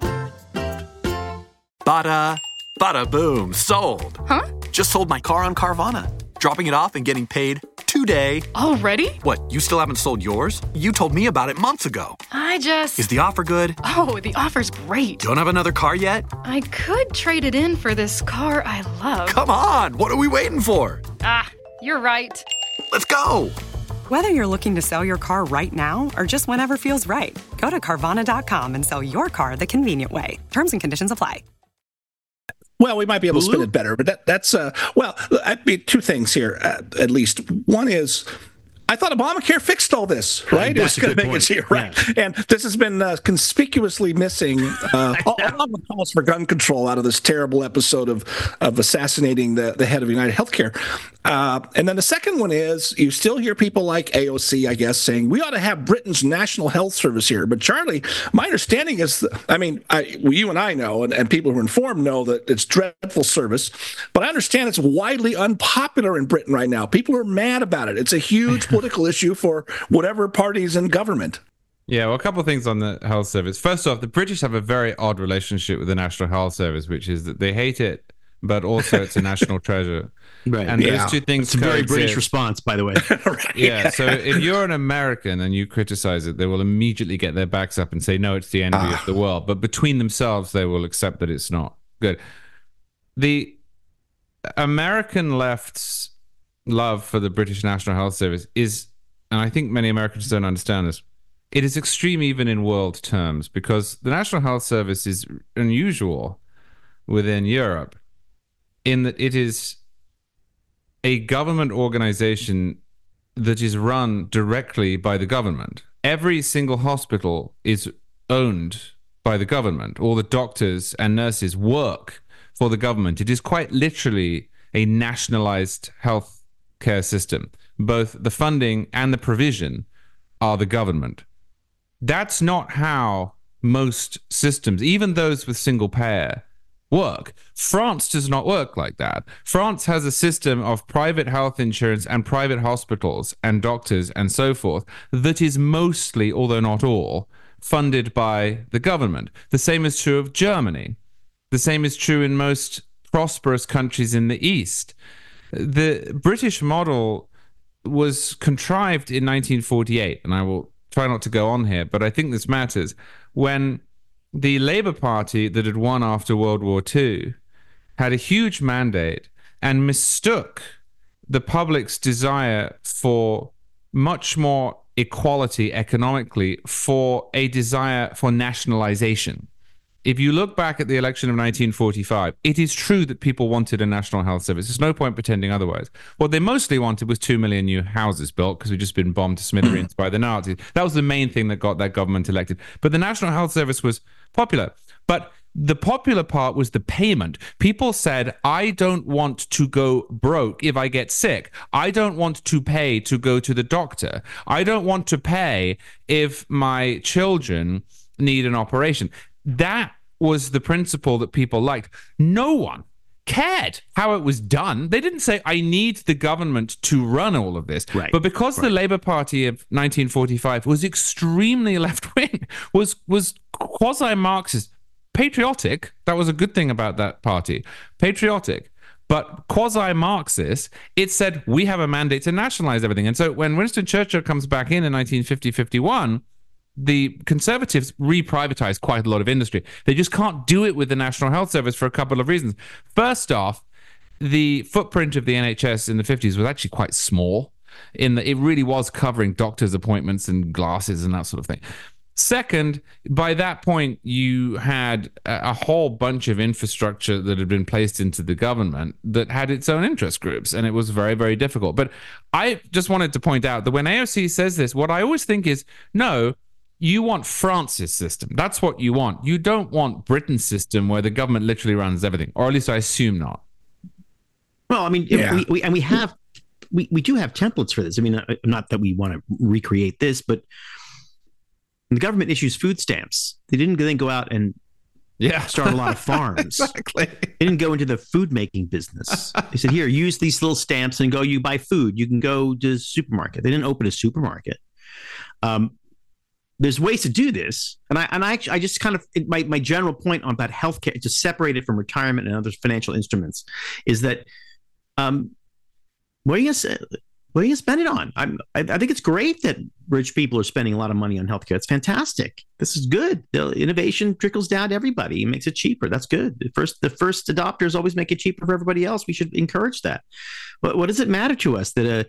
Bada boom, sold. Huh? Just sold my car on Carvana. Dropping it off and getting paid today. Already? What, you still haven't sold yours? You told me about it months ago. Is the offer good? Oh, the offer's great. Don't have another car yet? I could trade it in for this car I love. Come on, what are we waiting for? You're right. Let's go. Whether you're looking to sell your car right now or just whenever feels right, go to Carvana.com and sell your car the convenient way. Terms and conditions apply. Well, we might be able to spin it better, but that's I'd be two things here, at least. One is, I thought Obamacare fixed all this, right? That's it was going to make it here, right? Yeah. And this has been conspicuously missing all the calls for gun control out of this terrible episode of assassinating the head of United Healthcare. And then the second one is, you still hear people like AOC, I guess, saying we ought to have Britain's National Health Service here. But Charlie, my understanding is, you and I know, and people who are informed know that it's dreadful service. But I understand it's widely unpopular in Britain right now. People are mad about it. It's a huge political issue for whatever party's in government. Yeah, well, a couple of things on the health service. First off, the British have a very odd relationship with the National Health Service, which is that they hate it, but also it's a national treasure. Right. And those two things It's a very coexist. British response, by the way. Right. Yeah. So if you're an American and you criticize it, they will immediately get their backs up and say, no, it's the envy of the world. But between themselves, they will accept that it's not. Good. The American left's love for the British National Health Service is, and I think many Americans don't understand this, it is extreme even in world terms, because the National Health Service is unusual within Europe in that it is a government organization that is run directly by the government. Every single hospital is owned by the government. All the doctors and nurses work for the government. It is quite literally a nationalized health care system. Both the funding and the provision are the government. That's not how most systems, even those with single payer, work. France does not work like that. France has a system of private health insurance and private hospitals and doctors and so forth that is mostly, although not all, funded by the government. The same is true of Germany. The same is true in most prosperous countries in the East. The British model was contrived in 1948, and I will try not to go on here, but I think this matters, when the Labour Party that had won after World War II had a huge mandate and mistook the public's desire for much more equality economically for a desire for nationalization. If you look back at the election of 1945, it is true that people wanted a national health service. There's no point pretending otherwise. What they mostly wanted was 2 million new houses built because we'd just been bombed to smithereens by the Nazis. That was the main thing that got that government elected. But the National Health Service was popular. But the popular part was the payment. People said, I don't want to go broke if I get sick. I don't want to pay to go to the doctor. I don't want to pay if my children need an operation. That was the principle that people liked. No one cared how it was done. They didn't say, I need the government to run all of this. Right. But because the Labour Party of 1945 was extremely left-wing, was quasi-Marxist, patriotic, that was a good thing about that party, patriotic, but quasi-Marxist, it said, we have a mandate to nationalize everything. And so when Winston Churchill comes back in 1950-51, the Conservatives reprivatized quite a lot of industry. They just can't do it with the National Health Service for a couple of reasons. First off, the footprint of the NHS in the 50s was actually quite small, in that it really was covering doctors' appointments and glasses and that sort of thing. Second, by that point, you had a whole bunch of infrastructure that had been placed into the government that had its own interest groups, and it was very, very difficult. But I just wanted to point out that when AOC says this, what I always think is, no, you want France's system. That's what you want. You don't want Britain's system where the government literally runs everything, or at least I assume not. Well, I mean, we do have templates for this. I mean, not that we want to recreate this, but the government issues food stamps. They didn't then go out and start a lot of farms. Exactly. They didn't go into the food making business. They said, here, use these little stamps and go, you buy food. You can go to the supermarket. They didn't open a supermarket. There's ways to do this. And I just kind of, my general point on about healthcare, to separate it from retirement and other financial instruments, is that what are you going to spend it on? I think it's great that rich people are spending a lot of money on healthcare. It's fantastic. This is good. The innovation trickles down to everybody. It makes it cheaper. That's good. The first adopters always make it cheaper for everybody else. We should encourage that. But what does it matter to us that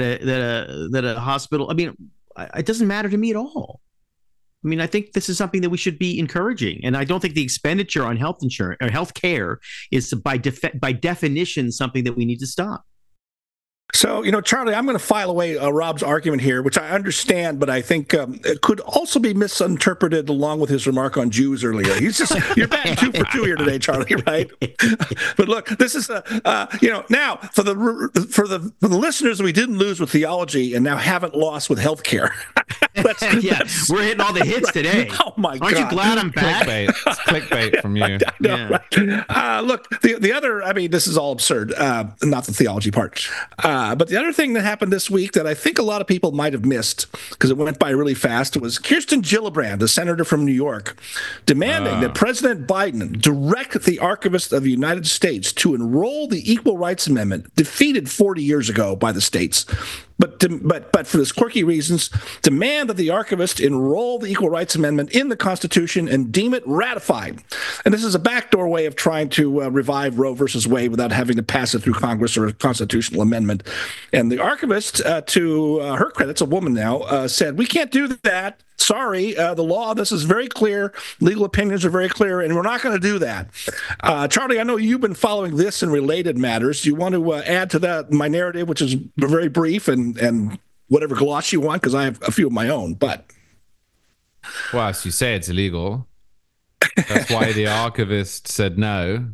a hospital? I mean, it doesn't matter to me at all. I mean, I think this is something that we should be encouraging, and I don't think the expenditure on health insurance or health care is by definition something that we need to stop. So, Charlie, I'm going to file away Rob's argument here, which I understand, but I think it could also be misinterpreted along with his remark on Jews earlier. You're batting 2 for 2 here today, Charlie, right? But look, this is now for the listeners we didn't lose with theology and now haven't lost with healthcare. We're hitting all the hits today. Oh my God! Aren't you glad I'm back? Clickbait. It's clickbait from you. Right? Look, the other. I mean, this is all absurd. Not the theology part, but the other thing that happened this week that I think a lot of people might have missed because it went by really fast was Kirsten Gillibrand, the senator from New York, demanding that President Biden direct the Archivist of the United States to enroll the Equal Rights Amendment, defeated 40 years ago by the states. But for this quirky reasons, demand that the archivist enroll the Equal Rights Amendment in the Constitution and deem it ratified. And this is a backdoor way of trying to revive Roe versus Wade without having to pass it through Congress or a constitutional amendment. And the archivist, to her credit, it's a woman now, said, we can't do that. Sorry, the law, this is very clear. Legal opinions are very clear, and we're not going to do that. Charlie, I know you've been following this and related matters. Do you want to add to that my narrative, which is very brief and whatever gloss you want, because I have a few of my own. But well, as you say, it's illegal. That's why the archivist said no.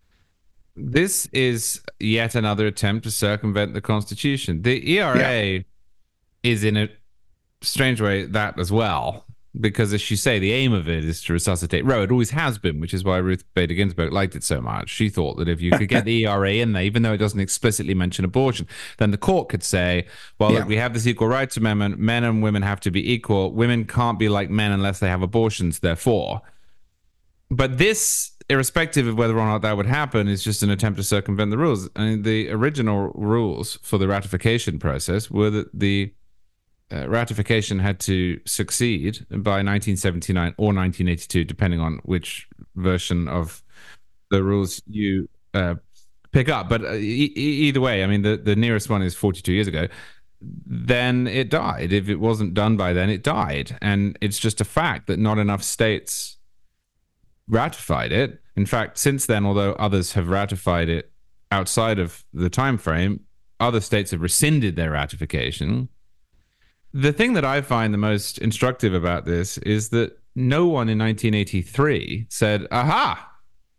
This is yet another attempt to circumvent the Constitution. The ERA is in a strange way that as well, because as you say, the aim of it is to resuscitate Roe. It always has been, which is why Ruth Bader Ginsburg liked it so much. She thought that if you could get the ERA in there, even though it doesn't explicitly mention abortion, then the court could say, well, look, we have this Equal Rights Amendment, men and women have to be equal, women can't be like men unless they have abortions, therefore. But this, irrespective of whether or not that would happen, is just an attempt to circumvent the rules. I mean, the original rules for the ratification process were that the ratification had to succeed by 1979 or 1982, depending on which version of the rules you pick up. But either way, I mean, the nearest one is 42 years ago. Then it died. If it wasn't done by then, it died. And it's just a fact that not enough states ratified it. In fact, since then, although others have ratified it outside of the time frame, other states have rescinded their ratification. The thing that I find the most instructive about this is that no one in 1983 said, aha,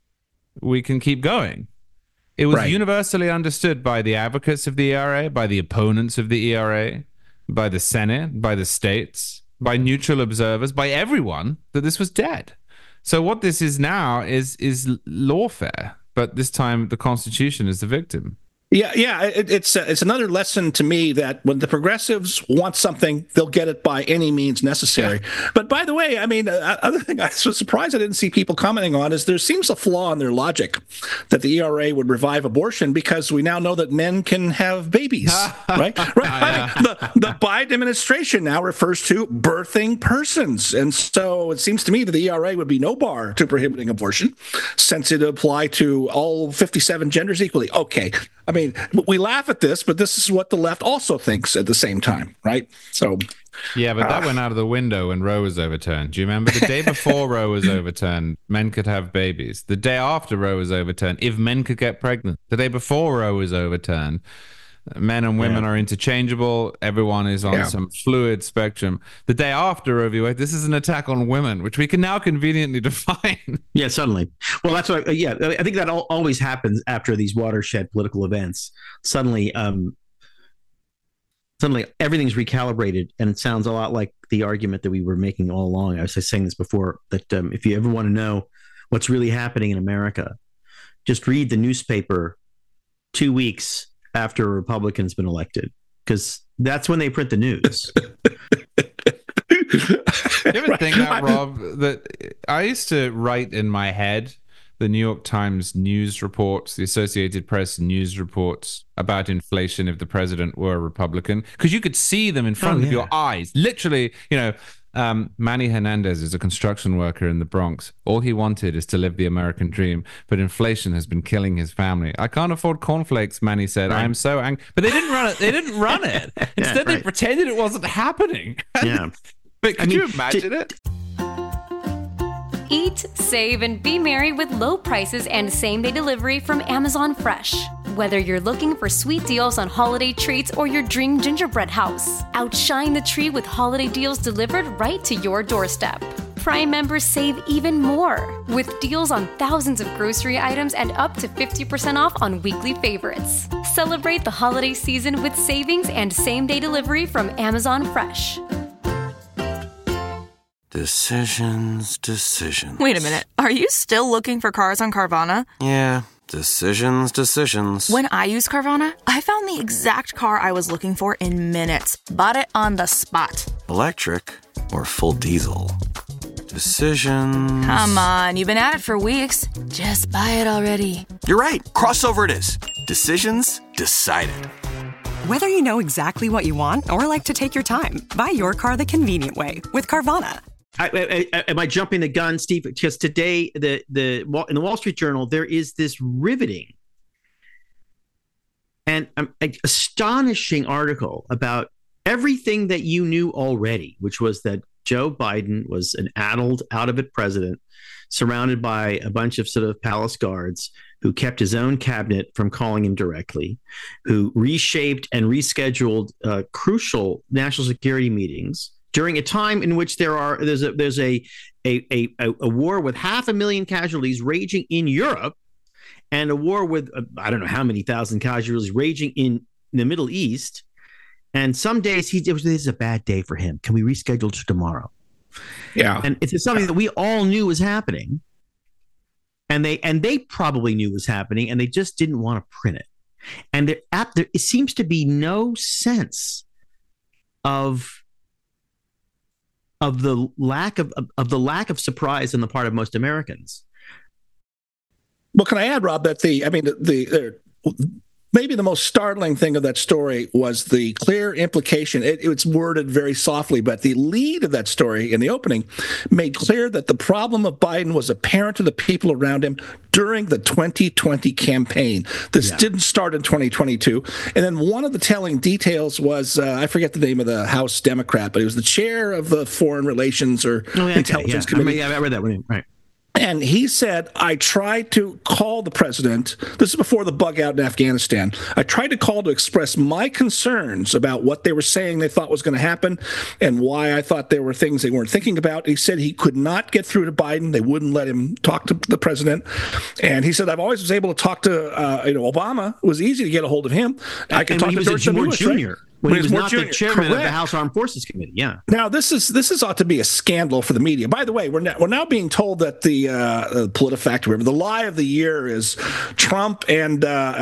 we can keep going. It was universally understood by the advocates of the ERA, by the opponents of the ERA, by the Senate, by the states, by neutral observers, by everyone, that this was dead. So what this is now is lawfare, but this time the Constitution is the victim. Yeah. It's another lesson to me that when the progressives want something, they'll get it by any means necessary. Yeah. But by the way, I mean, other thing I was surprised I didn't see people commenting on is there seems a flaw in their logic that the ERA would revive abortion because we now know that men can have babies, right? I mean, the Biden administration now refers to birthing persons. And so it seems to me that the ERA would be no bar to prohibiting abortion since it would apply to all 57 genders equally. Okay. I mean, we laugh at this, but this is what the left also thinks at the same time, right? So, yeah, but that went out of the window when Roe was overturned. Do you remember the day before Roe was overturned, men could have babies? The day after Roe was overturned, if men could get pregnant. The day before Roe was overturned, men and women are interchangeable. Everyone is on some fluid spectrum. The day after Roe v. Wade, this is an attack on women, which we can now conveniently define. Yeah, suddenly. Well, that's what. I think that always happens after these watershed political events. Suddenly everything's recalibrated, and it sounds a lot like the argument that we were making all along. I was saying this before, that if you ever want to know what's really happening in America, just read the newspaper 2 weeks after a Republican's been elected, because that's when they print the news. You ever think that, Rob, that I used to write in my head the New York Times news reports, the Associated Press news reports about inflation if the president were a Republican, because you could see them in front of your eyes. Literally, Manny Hernandez is a construction worker in the Bronx. All he wanted is to live the American dream, but inflation has been killing his family. I can't afford cornflakes, Manny said. I am so angry. But they didn't run it. Instead, they pretended it wasn't happening. Yeah. But could you imagine it? Eat, save, and be merry with low prices and same-day delivery from Amazon Fresh. Whether you're looking for sweet deals on holiday treats or your dream gingerbread house, outshine the tree with holiday deals delivered right to your doorstep. Prime members save even more with deals on thousands of grocery items and up to 50% off on weekly favorites. Celebrate the holiday season with savings and same-day delivery from Amazon Fresh. Decisions. Wait a minute. Are you still looking for cars on Carvana? Yeah, decisions. When I used Carvana, I found the exact car I was looking for in minutes. Bought it on the spot. Electric or full diesel? Decisions. Come on, you've been at it for weeks. Just buy it already. You're right. Crossover it is. Decisions decided. Whether you know exactly what you want or like to take your time, buy your car the convenient way with Carvana. Am I jumping the gun, Steve? Because today, in the Wall Street Journal, there is this riveting and astonishing article about everything that you knew already, which was that Joe Biden was an addled, out-of-it president surrounded by a bunch of sort of palace guards who kept his own cabinet from calling him directly, who reshaped and rescheduled crucial national security meetings during a time in which there's a war with 500,000 casualties raging in Europe, and a war with I don't know how many thousand casualties raging in the Middle East. And some days this is a bad day for him. Can we reschedule to tomorrow? Yeah, and it's something that we all knew was happening, and they probably knew was happening, and they just didn't want to print it. And there it seems to be no sense of the lack of surprise on the part of most Americans. Well, can I add, Rob, that maybe the most startling thing of that story was the clear implication. It's worded very softly, but the lead of that story in the opening made clear that the problem of Biden was apparent to the people around him during the 2020 campaign. This didn't start in 2022. And then one of the telling details was, I forget the name of the House Democrat, but he was the chair of the Foreign Relations or Intelligence Committee. I read that one. Right. And he said, I tried to call the president. This is before the bug out in Afghanistan. I tried to call to express my concerns about what they were saying they thought was going to happen and why I thought there were things they weren't thinking about. He said he could not get through to Biden. They wouldn't let him talk to the president. And he said, I've always was able to talk to Obama. It was easy to get a hold of him. I could talk to George W. Bush, Jr. When he was not junior. the chairman Correct. of the House Armed Forces Committee, yeah. Now this is ought to be a scandal for the media. By the way, we're now being told that the PolitiFact, whatever, the lie of the year is Trump and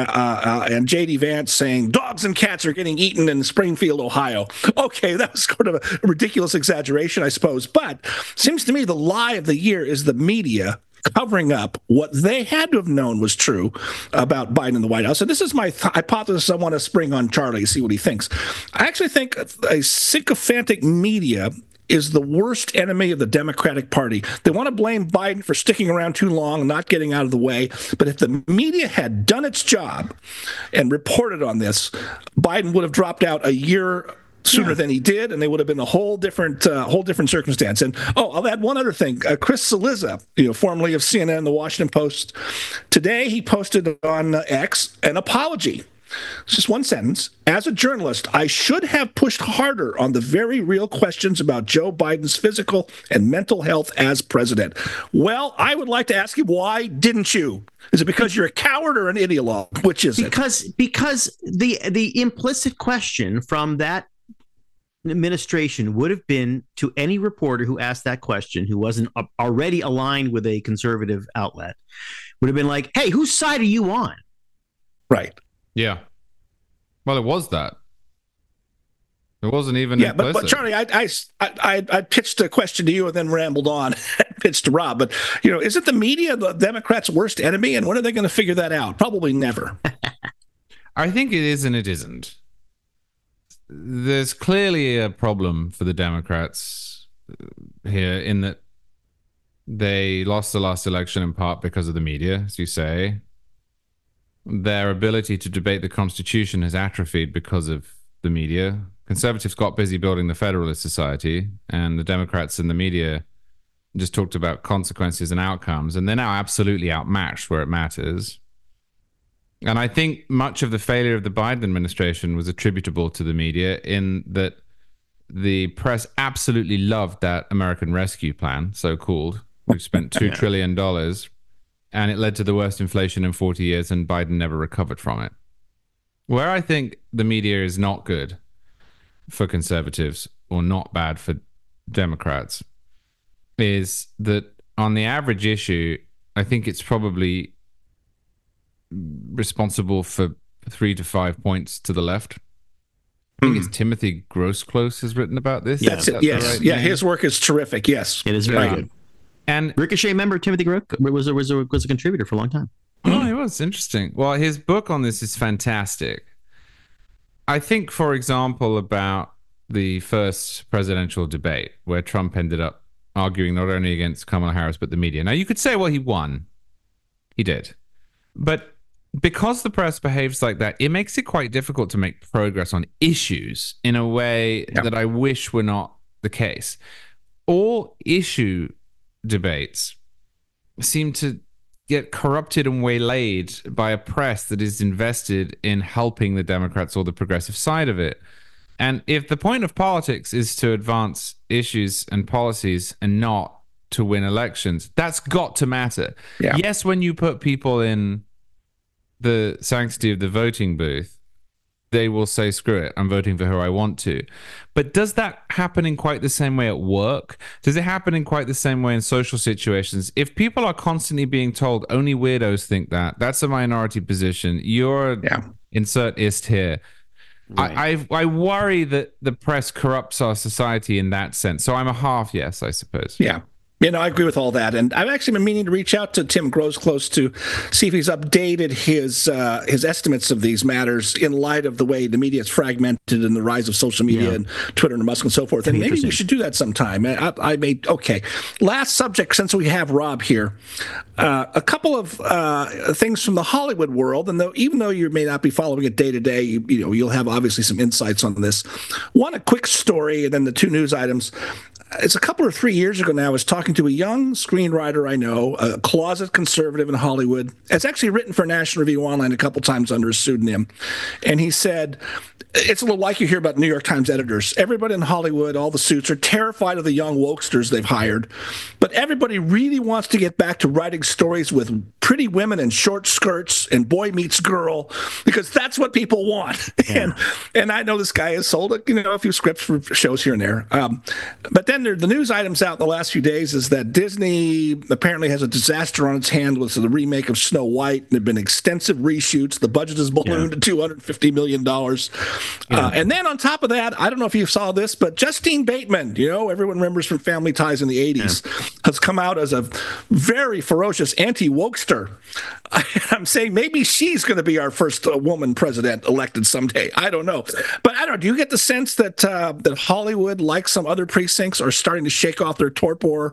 J.D. Vance saying dogs and cats are getting eaten in Springfield, Ohio. Okay, that was sort of a ridiculous exaggeration, I suppose. But seems to me the lie of the year is the media covering up what they had to have known was true about Biden in the White House. And this is my hypothesis I want to spring on Charlie, see what he thinks. I actually think a sycophantic media is the worst enemy of the Democratic Party. They want to blame Biden for sticking around too long and not getting out of the way. But if the media had done its job and reported on this, Biden would have dropped out a year sooner than he did, and they would have been a whole different circumstance. And I'll add one other thing. Chris Cillizza, formerly of CNN and the Washington Post, today he posted on X an apology. It's just one sentence. As a journalist, I should have pushed harder on the very real questions about Joe Biden's physical and mental health as president. Well, I would like to ask you, why didn't you? Is it because you're a coward or an ideologue? Which is it? Because the implicit question from that administration would have been to any reporter who asked that question who wasn't already aligned with a conservative outlet would have been like, hey, whose side are you on? Right. Yeah. Well, it was that. It wasn't even implicit. But Charlie, I pitched a question to you and then rambled on and pitched to Rob. But, isn't the media the Democrats' worst enemy? And when are they going to figure that out? Probably never. I think it is and it isn't. There's clearly a problem for the Democrats here in that they lost the last election in part because of the media, as you say. Their ability to debate the Constitution has atrophied because of the media. Conservatives got busy building the Federalist Society, and the Democrats and the media just talked about consequences and outcomes, and they're now absolutely outmatched where it matters. And I think much of the failure of the Biden administration was attributable to the media in that the press absolutely loved that American Rescue Plan, so-called, which spent $2 trillion, and it led to the worst inflation in 40 years, and Biden never recovered from it. Where I think the media is not good for conservatives or not bad for Democrats is that on the average issue, I think it's probably responsible for 3 to 5 points to the left. I think it's Timothy Grosclose has written about this. That's it. Yes. Right Yeah, name? his work is terrific. Yes. It is very good. And Ricochet member Timothy Grook was a contributor for a long time. Oh, it was interesting. Well, his book on this is fantastic. I think, for example, about the first presidential debate where Trump ended up arguing not only against Kamala Harris, but the media. Now, you could say, well, he won. He did. But because the press behaves like that, it makes it quite difficult to make progress on issues in a way that I wish were not the case. All issue debates seem to get corrupted and waylaid by a press that is invested in helping the Democrats or the progressive side of it. And if the point of politics is to advance issues and policies and not to win elections, that's got to matter. Yeah. Yes, when you put people in the sanctity of the voting booth, they will say, screw it, I'm voting for who I want to. But does that happen in quite the same way at work? Does it happen in quite the same way in social situations? If people are constantly being told only weirdos think that, that's a minority position, you're insert ist here. Right. I worry that the press corrupts our society in that sense. So I'm a half yes, I suppose. Yeah. I agree with all that. And I've actually been meaning to reach out to Tim Grosclose to see if he's updated his estimates of these matters in light of the way the media is fragmented and the rise of social media and Twitter and Musk and so forth. And maybe we should do that sometime. Okay. Last subject, since we have Rob here, a couple of things from the Hollywood world. And even though you may not be following it day to day, you'll have obviously some insights on this. One, a quick story, and then the two news items. It's a couple or 3 years ago now. I was talking to a young screenwriter I know, a closet conservative in Hollywood. It's actually written for National Review Online a couple times under a pseudonym. And he said, it's a little like you hear about New York Times editors. Everybody in Hollywood, all the suits, are terrified of the young wokesters they've hired. But everybody really wants to get back to writing stories with pretty women in short skirts and boy meets girl, because that's what people want. Yeah. And I know this guy has sold a few scripts for shows here and there. But then the news items out in the last few days is that Disney apparently has a disaster on its hand with the remake of Snow White. There have been extensive reshoots. The budget has ballooned to $250 million. And then on top of that, I don't know if you saw this, but Justine Bateman, everyone remembers from Family Ties in the 80s, has come out as a very ferocious anti-wokester. I'm saying maybe she's going to be our first woman president elected someday. I don't know. But I don't know. Do you get the sense that Hollywood, like some other precincts, are starting to shake off their torpor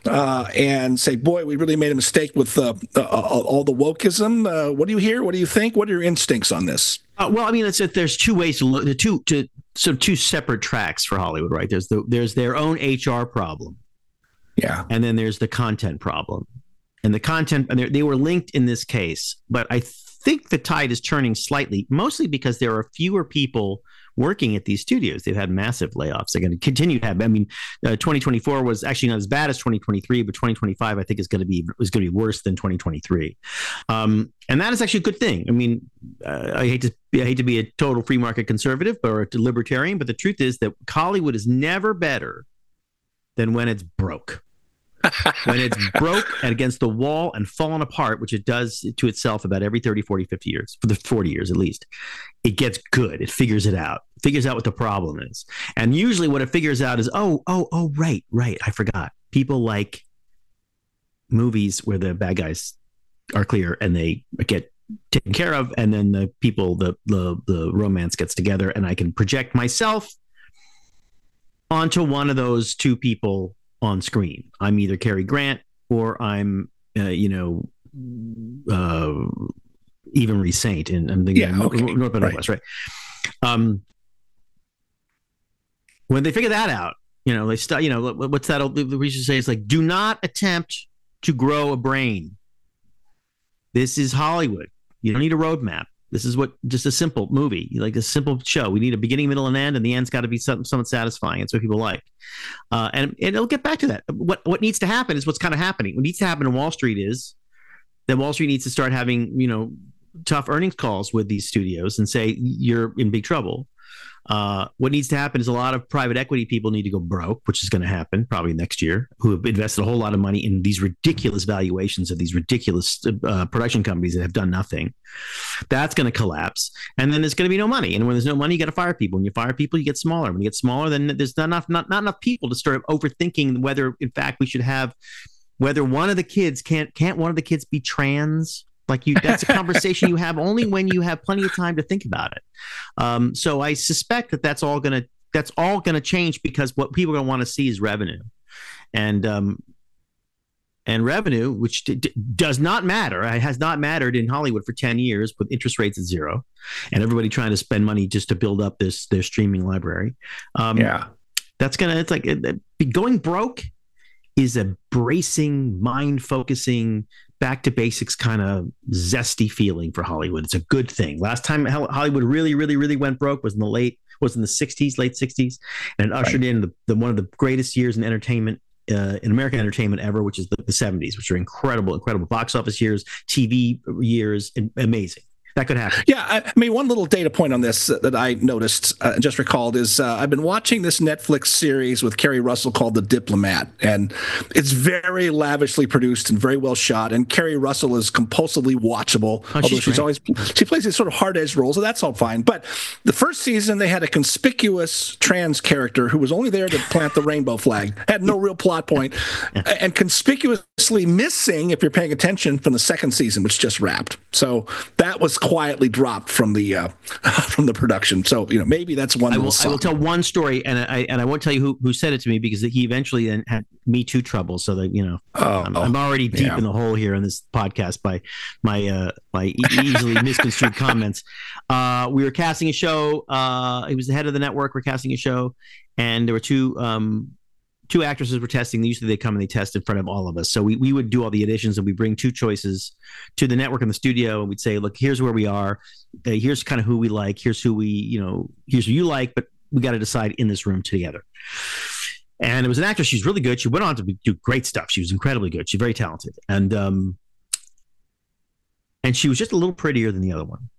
and say, boy, we really made a mistake with all the wokeism? What do you hear? What do you think? What are your instincts on this? Well, I mean, there's two ways to look. Two separate tracks for Hollywood, right? There's their own HR problem, and then there's the content problem. And the content, and they were linked in this case, but I think the tide is turning slightly, mostly because there are fewer people working at these studios. They've had massive layoffs. They're going to continue to have. I mean, 2024 was actually not as bad as 2023, but 2025 I think is going to be worse than 2023, and that is actually a good thing. I mean, I hate to be a total free market conservative or a libertarian, but the truth is that Hollywood is never better than when it's broke. When it's broke and against the wall and falling apart, which it does to itself about every 30, 40, 50 years, for the 40 years at least, it gets good. It figures it out. It figures out what the problem is. And usually what it figures out is, right, I forgot. People like movies where the bad guys are clear and they get taken care of, and then the people, the romance gets together, and I can project myself onto one of those two people on screen. I'm either Cary Grant or I'm, Even Reese Saint in North by Northwest, right? When they figure that out, they start. What's that? The research says like, do not attempt to grow a brain. This is Hollywood. You don't need a roadmap. This is just a simple movie, like a simple show. We need a beginning, middle, and end, and the end's got to be somewhat satisfying. It's what people like. And it'll get back to that. What needs to happen is what's kind of happening. What needs to happen in Wall Street is that Wall Street needs to start having, tough earnings calls with these studios and say, you're in big trouble. What needs to happen is a lot of private equity people need to go broke, which is going to happen probably next year, who have invested a whole lot of money in these ridiculous valuations of these ridiculous production companies that have done nothing. That's going to collapse. And then there's going to be no money. And when there's no money, you got to fire people. When you fire people, you get smaller. When you get smaller, then there's not enough people to start overthinking whether, in fact, we should have, whether one of the kids can't one of the kids be trans? That's a conversation you have only when you have plenty of time to think about it. So I suspect that's all gonna change, because what people are gonna want to see is revenue, and revenue, which does not matter. It has not mattered in Hollywood for 10 years with interest rates at zero, and everybody trying to spend money just to build up their streaming library. That's going broke is a bracing, mind focusing, back to basics kind of zesty feeling for Hollywood. It's a good thing. Last time Hollywood really, really, really went broke was in the late 60s, and it ushered in one of the greatest years in entertainment, in American entertainment ever, which is the 70s, which are incredible box office years, TV years, amazing. That could happen. Yeah, I mean, one little data point on this that I noticed, just recalled, is I've been watching this Netflix series with Kerry Russell called The Diplomat, and it's very lavishly produced and very well shot, and Kerry Russell is compulsively watchable, although she plays these sort of hard-edged roles, so that's all fine. But the first season, they had a conspicuous trans character who was only there to plant the rainbow flag, had no real plot point, and conspicuously missing, if you're paying attention, from the second season, which just wrapped. So that was quietly dropped from the production. So maybe that's one. I will tell one story, and I won't tell you who said it to me, because he eventually then had Me Too trouble. So that I'm already deep in the hole here in this podcast by my easily misconstrued comments. We were casting a show. He was the head of the network. We're casting a show, and there were two actresses were testing. Usually they come and they test in front of all of us. So we would do all the auditions, and we bring two choices to the network in the studio, and we'd say, look, here's where we are. Here's kind of who we like. Here's who here's who you like, but we got to decide in this room together. And it was an actress. She's really good. She went on to do great stuff. She was incredibly good. She's very talented. And she was just a little prettier than the other one.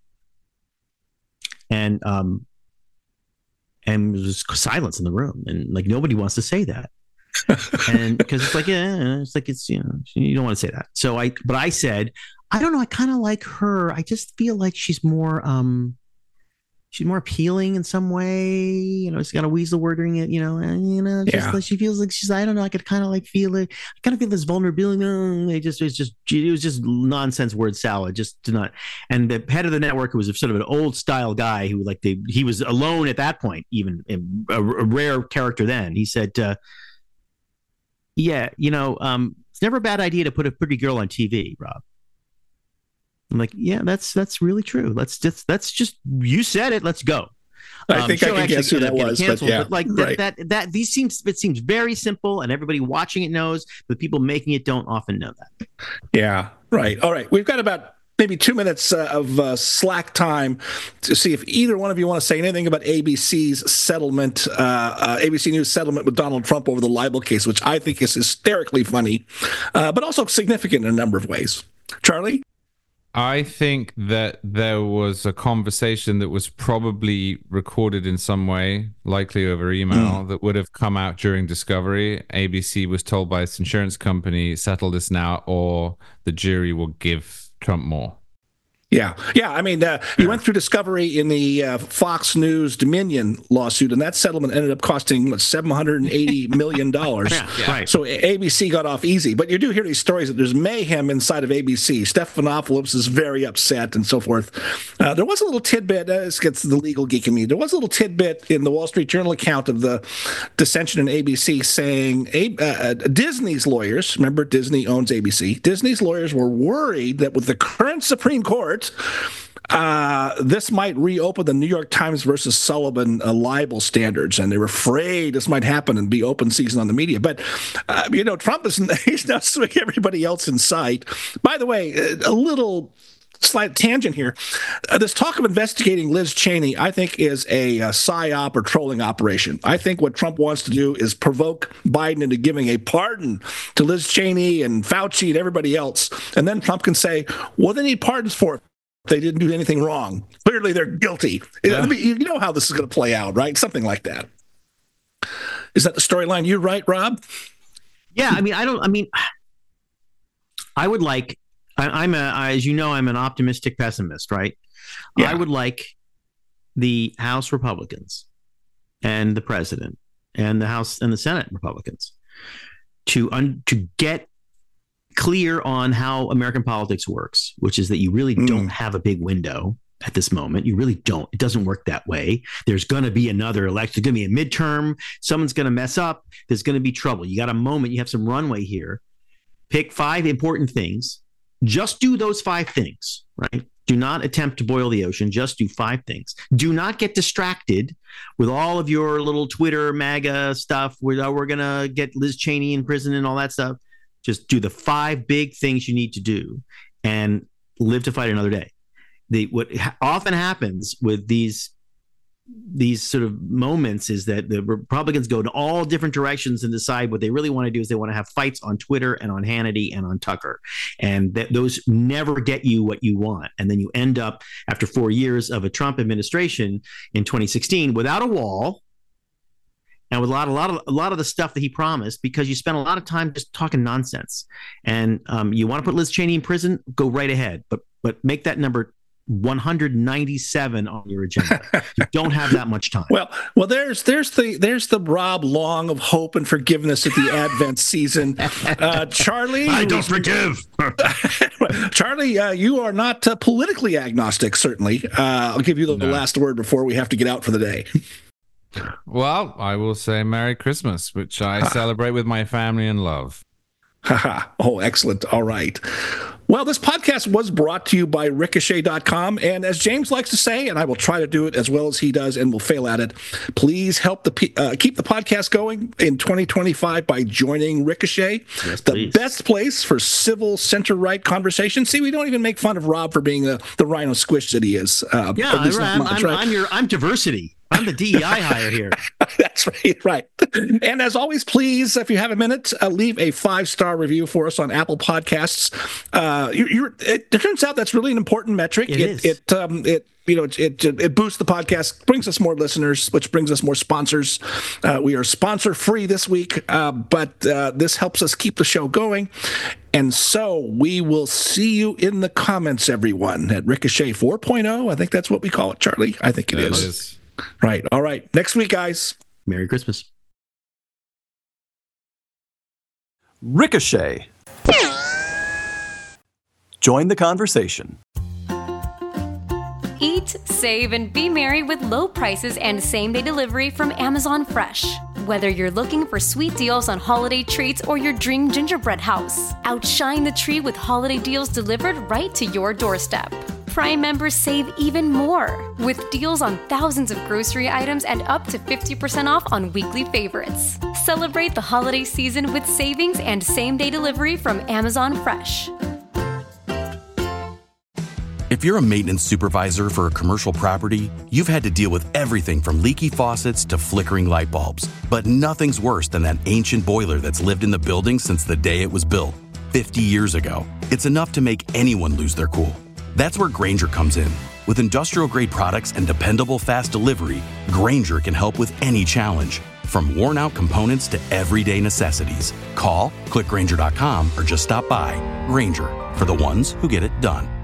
And there was silence in the room, and nobody wants to say that. And because it's you don't want to say that. But I said, I don't know, I kind of like her. I just feel like she's more appealing in some way. She's got a weasel word during it. Like she feels like she's. I don't know. I could kind of feel it. I kind of feel this vulnerability. It was just nonsense word salad. Just to not. And the head of the network, who was sort of an old style guy, who he was alone at that point, even a rare character then. He said, it's never a bad idea to put a pretty girl on TV, Rob. I'm like, yeah, that's really true. Let's just you said it. Let's go. I think I can guess who that was, but that it seems very simple, and everybody watching it knows, but people making it don't often know that. Yeah, right. All right, we've got about maybe 2 minutes of slack time to see if either one of you want to say anything about ABC's settlement, ABC News settlement with Donald Trump over the libel case, which I think is hysterically funny, but also significant in a number of ways. Charlie? I think that there was a conversation that was probably recorded in some way, likely over email, that would have come out during discovery. ABC was told by its insurance company, settle this now, or the jury will give Trump more. Yeah. I mean, he went through discovery in the Fox News Dominion lawsuit, and that settlement ended up costing $780 million. Right. So ABC got off easy. But you do hear these stories that there's mayhem inside of ABC. Stephanopoulos is very upset and so forth. There was a little tidbit, this gets the legal geek in me, there was a little tidbit in the Wall Street Journal account of the dissension in ABC saying Disney's lawyers, remember Disney owns ABC, Disney's lawyers were worried that with the current Supreme Court, this might reopen the New York Times versus Sullivan libel standards, and they were afraid this might happen and be open season on the media. But Trump he's now suing everybody else in sight. By the way, a little slight tangent here. This talk of investigating Liz Cheney, I think, is a psyop or trolling operation. I think what Trump wants to do is provoke Biden into giving a pardon to Liz Cheney and Fauci and everybody else, and then Trump can say, well, they need pardons for it. they didn't do anything wrong. Clearly, they're guilty. Yeah. You know how this is going to play out, right? Something like that. Is that the storyline you write, Rob? Yeah, I would like. As you know, I'm an optimistic pessimist, right? Yeah. I would like the House Republicans and the president and the House and the Senate Republicans to get clear on how American politics works, which is that you really don't have a big window at this moment. You really don't. It doesn't work that way. There's going to be another election. There's going to be a midterm. Someone's going to mess up. There's going to be trouble. You got a moment. You have some runway here. Pick 5 important things. Just do those 5 things, right? Do not attempt to boil the ocean. Just do 5 things. Do not get distracted with all of your little Twitter MAGA stuff. We're going to get Liz Cheney in prison and all that stuff. Just do the 5 big things you need to do and live to fight another day. What often happens with these sort of moments is that the Republicans go in all different directions and decide what they really want to do is they want to have fights on Twitter and on Hannity and on Tucker. And those never get you what you want. And then you end up, after 4 years of a Trump administration in 2016, without a wall and with a lot of the stuff that he promised, because you spent a lot of time just talking nonsense. And you want to put Liz Cheney in prison, go right ahead. But make that number 197 on your agenda. You don't have that much time. Well, there's the Rob Long of hope and forgiveness at the Advent season. Charlie, I don't forgive. Charlie, you are not politically agnostic. Certainly, I'll give you the last word before we have to get out for the day. Well, I will say Merry Christmas, which I celebrate with my family and love. Oh, excellent. All right. Well, this podcast was brought to you by Ricochet.com. And as James likes to say, and I will try to do it as well as he does and will fail at it, please help keep the podcast going in 2025 by joining Ricochet, the best place for civil center-right conversation. See, we don't even make fun of Rob for being the rhino squish that he is. I'm diversity. I'm the DEI hire here. That's right. And as always, please, if you have a minute, leave a 5-star review for us on Apple Podcasts. It turns out that's really an important metric. It boosts the podcast, brings us more listeners, which brings us more sponsors. We are sponsor free this week, but this helps us keep the show going. And so we will see you in the comments, everyone, at Ricochet 4.0. I think that's what we call it, Charlie. I think it is. Right. All right. Next week, guys. Merry Christmas. Ricochet. Join the conversation. Eat, save, and be merry with low prices and same-day delivery from Amazon Fresh. Whether you're looking for sweet deals on holiday treats or your dream gingerbread house, outshine the tree with holiday deals delivered right to your doorstep. Prime members save even more with deals on thousands of grocery items and up to 50% off on weekly favorites. Celebrate the holiday season with savings and same-day delivery from Amazon Fresh. If you're a maintenance supervisor for a commercial property, you've had to deal with everything from leaky faucets to flickering light bulbs. But nothing's worse than that ancient boiler that's lived in the building since the day it was built, 50 years ago. It's enough to make anyone lose their cool. That's where Grainger comes in. With industrial-grade products and dependable fast delivery, Grainger can help with any challenge, from worn-out components to everyday necessities. Call, click Grainger.com, or just stop by. Grainger, for the ones who get it done.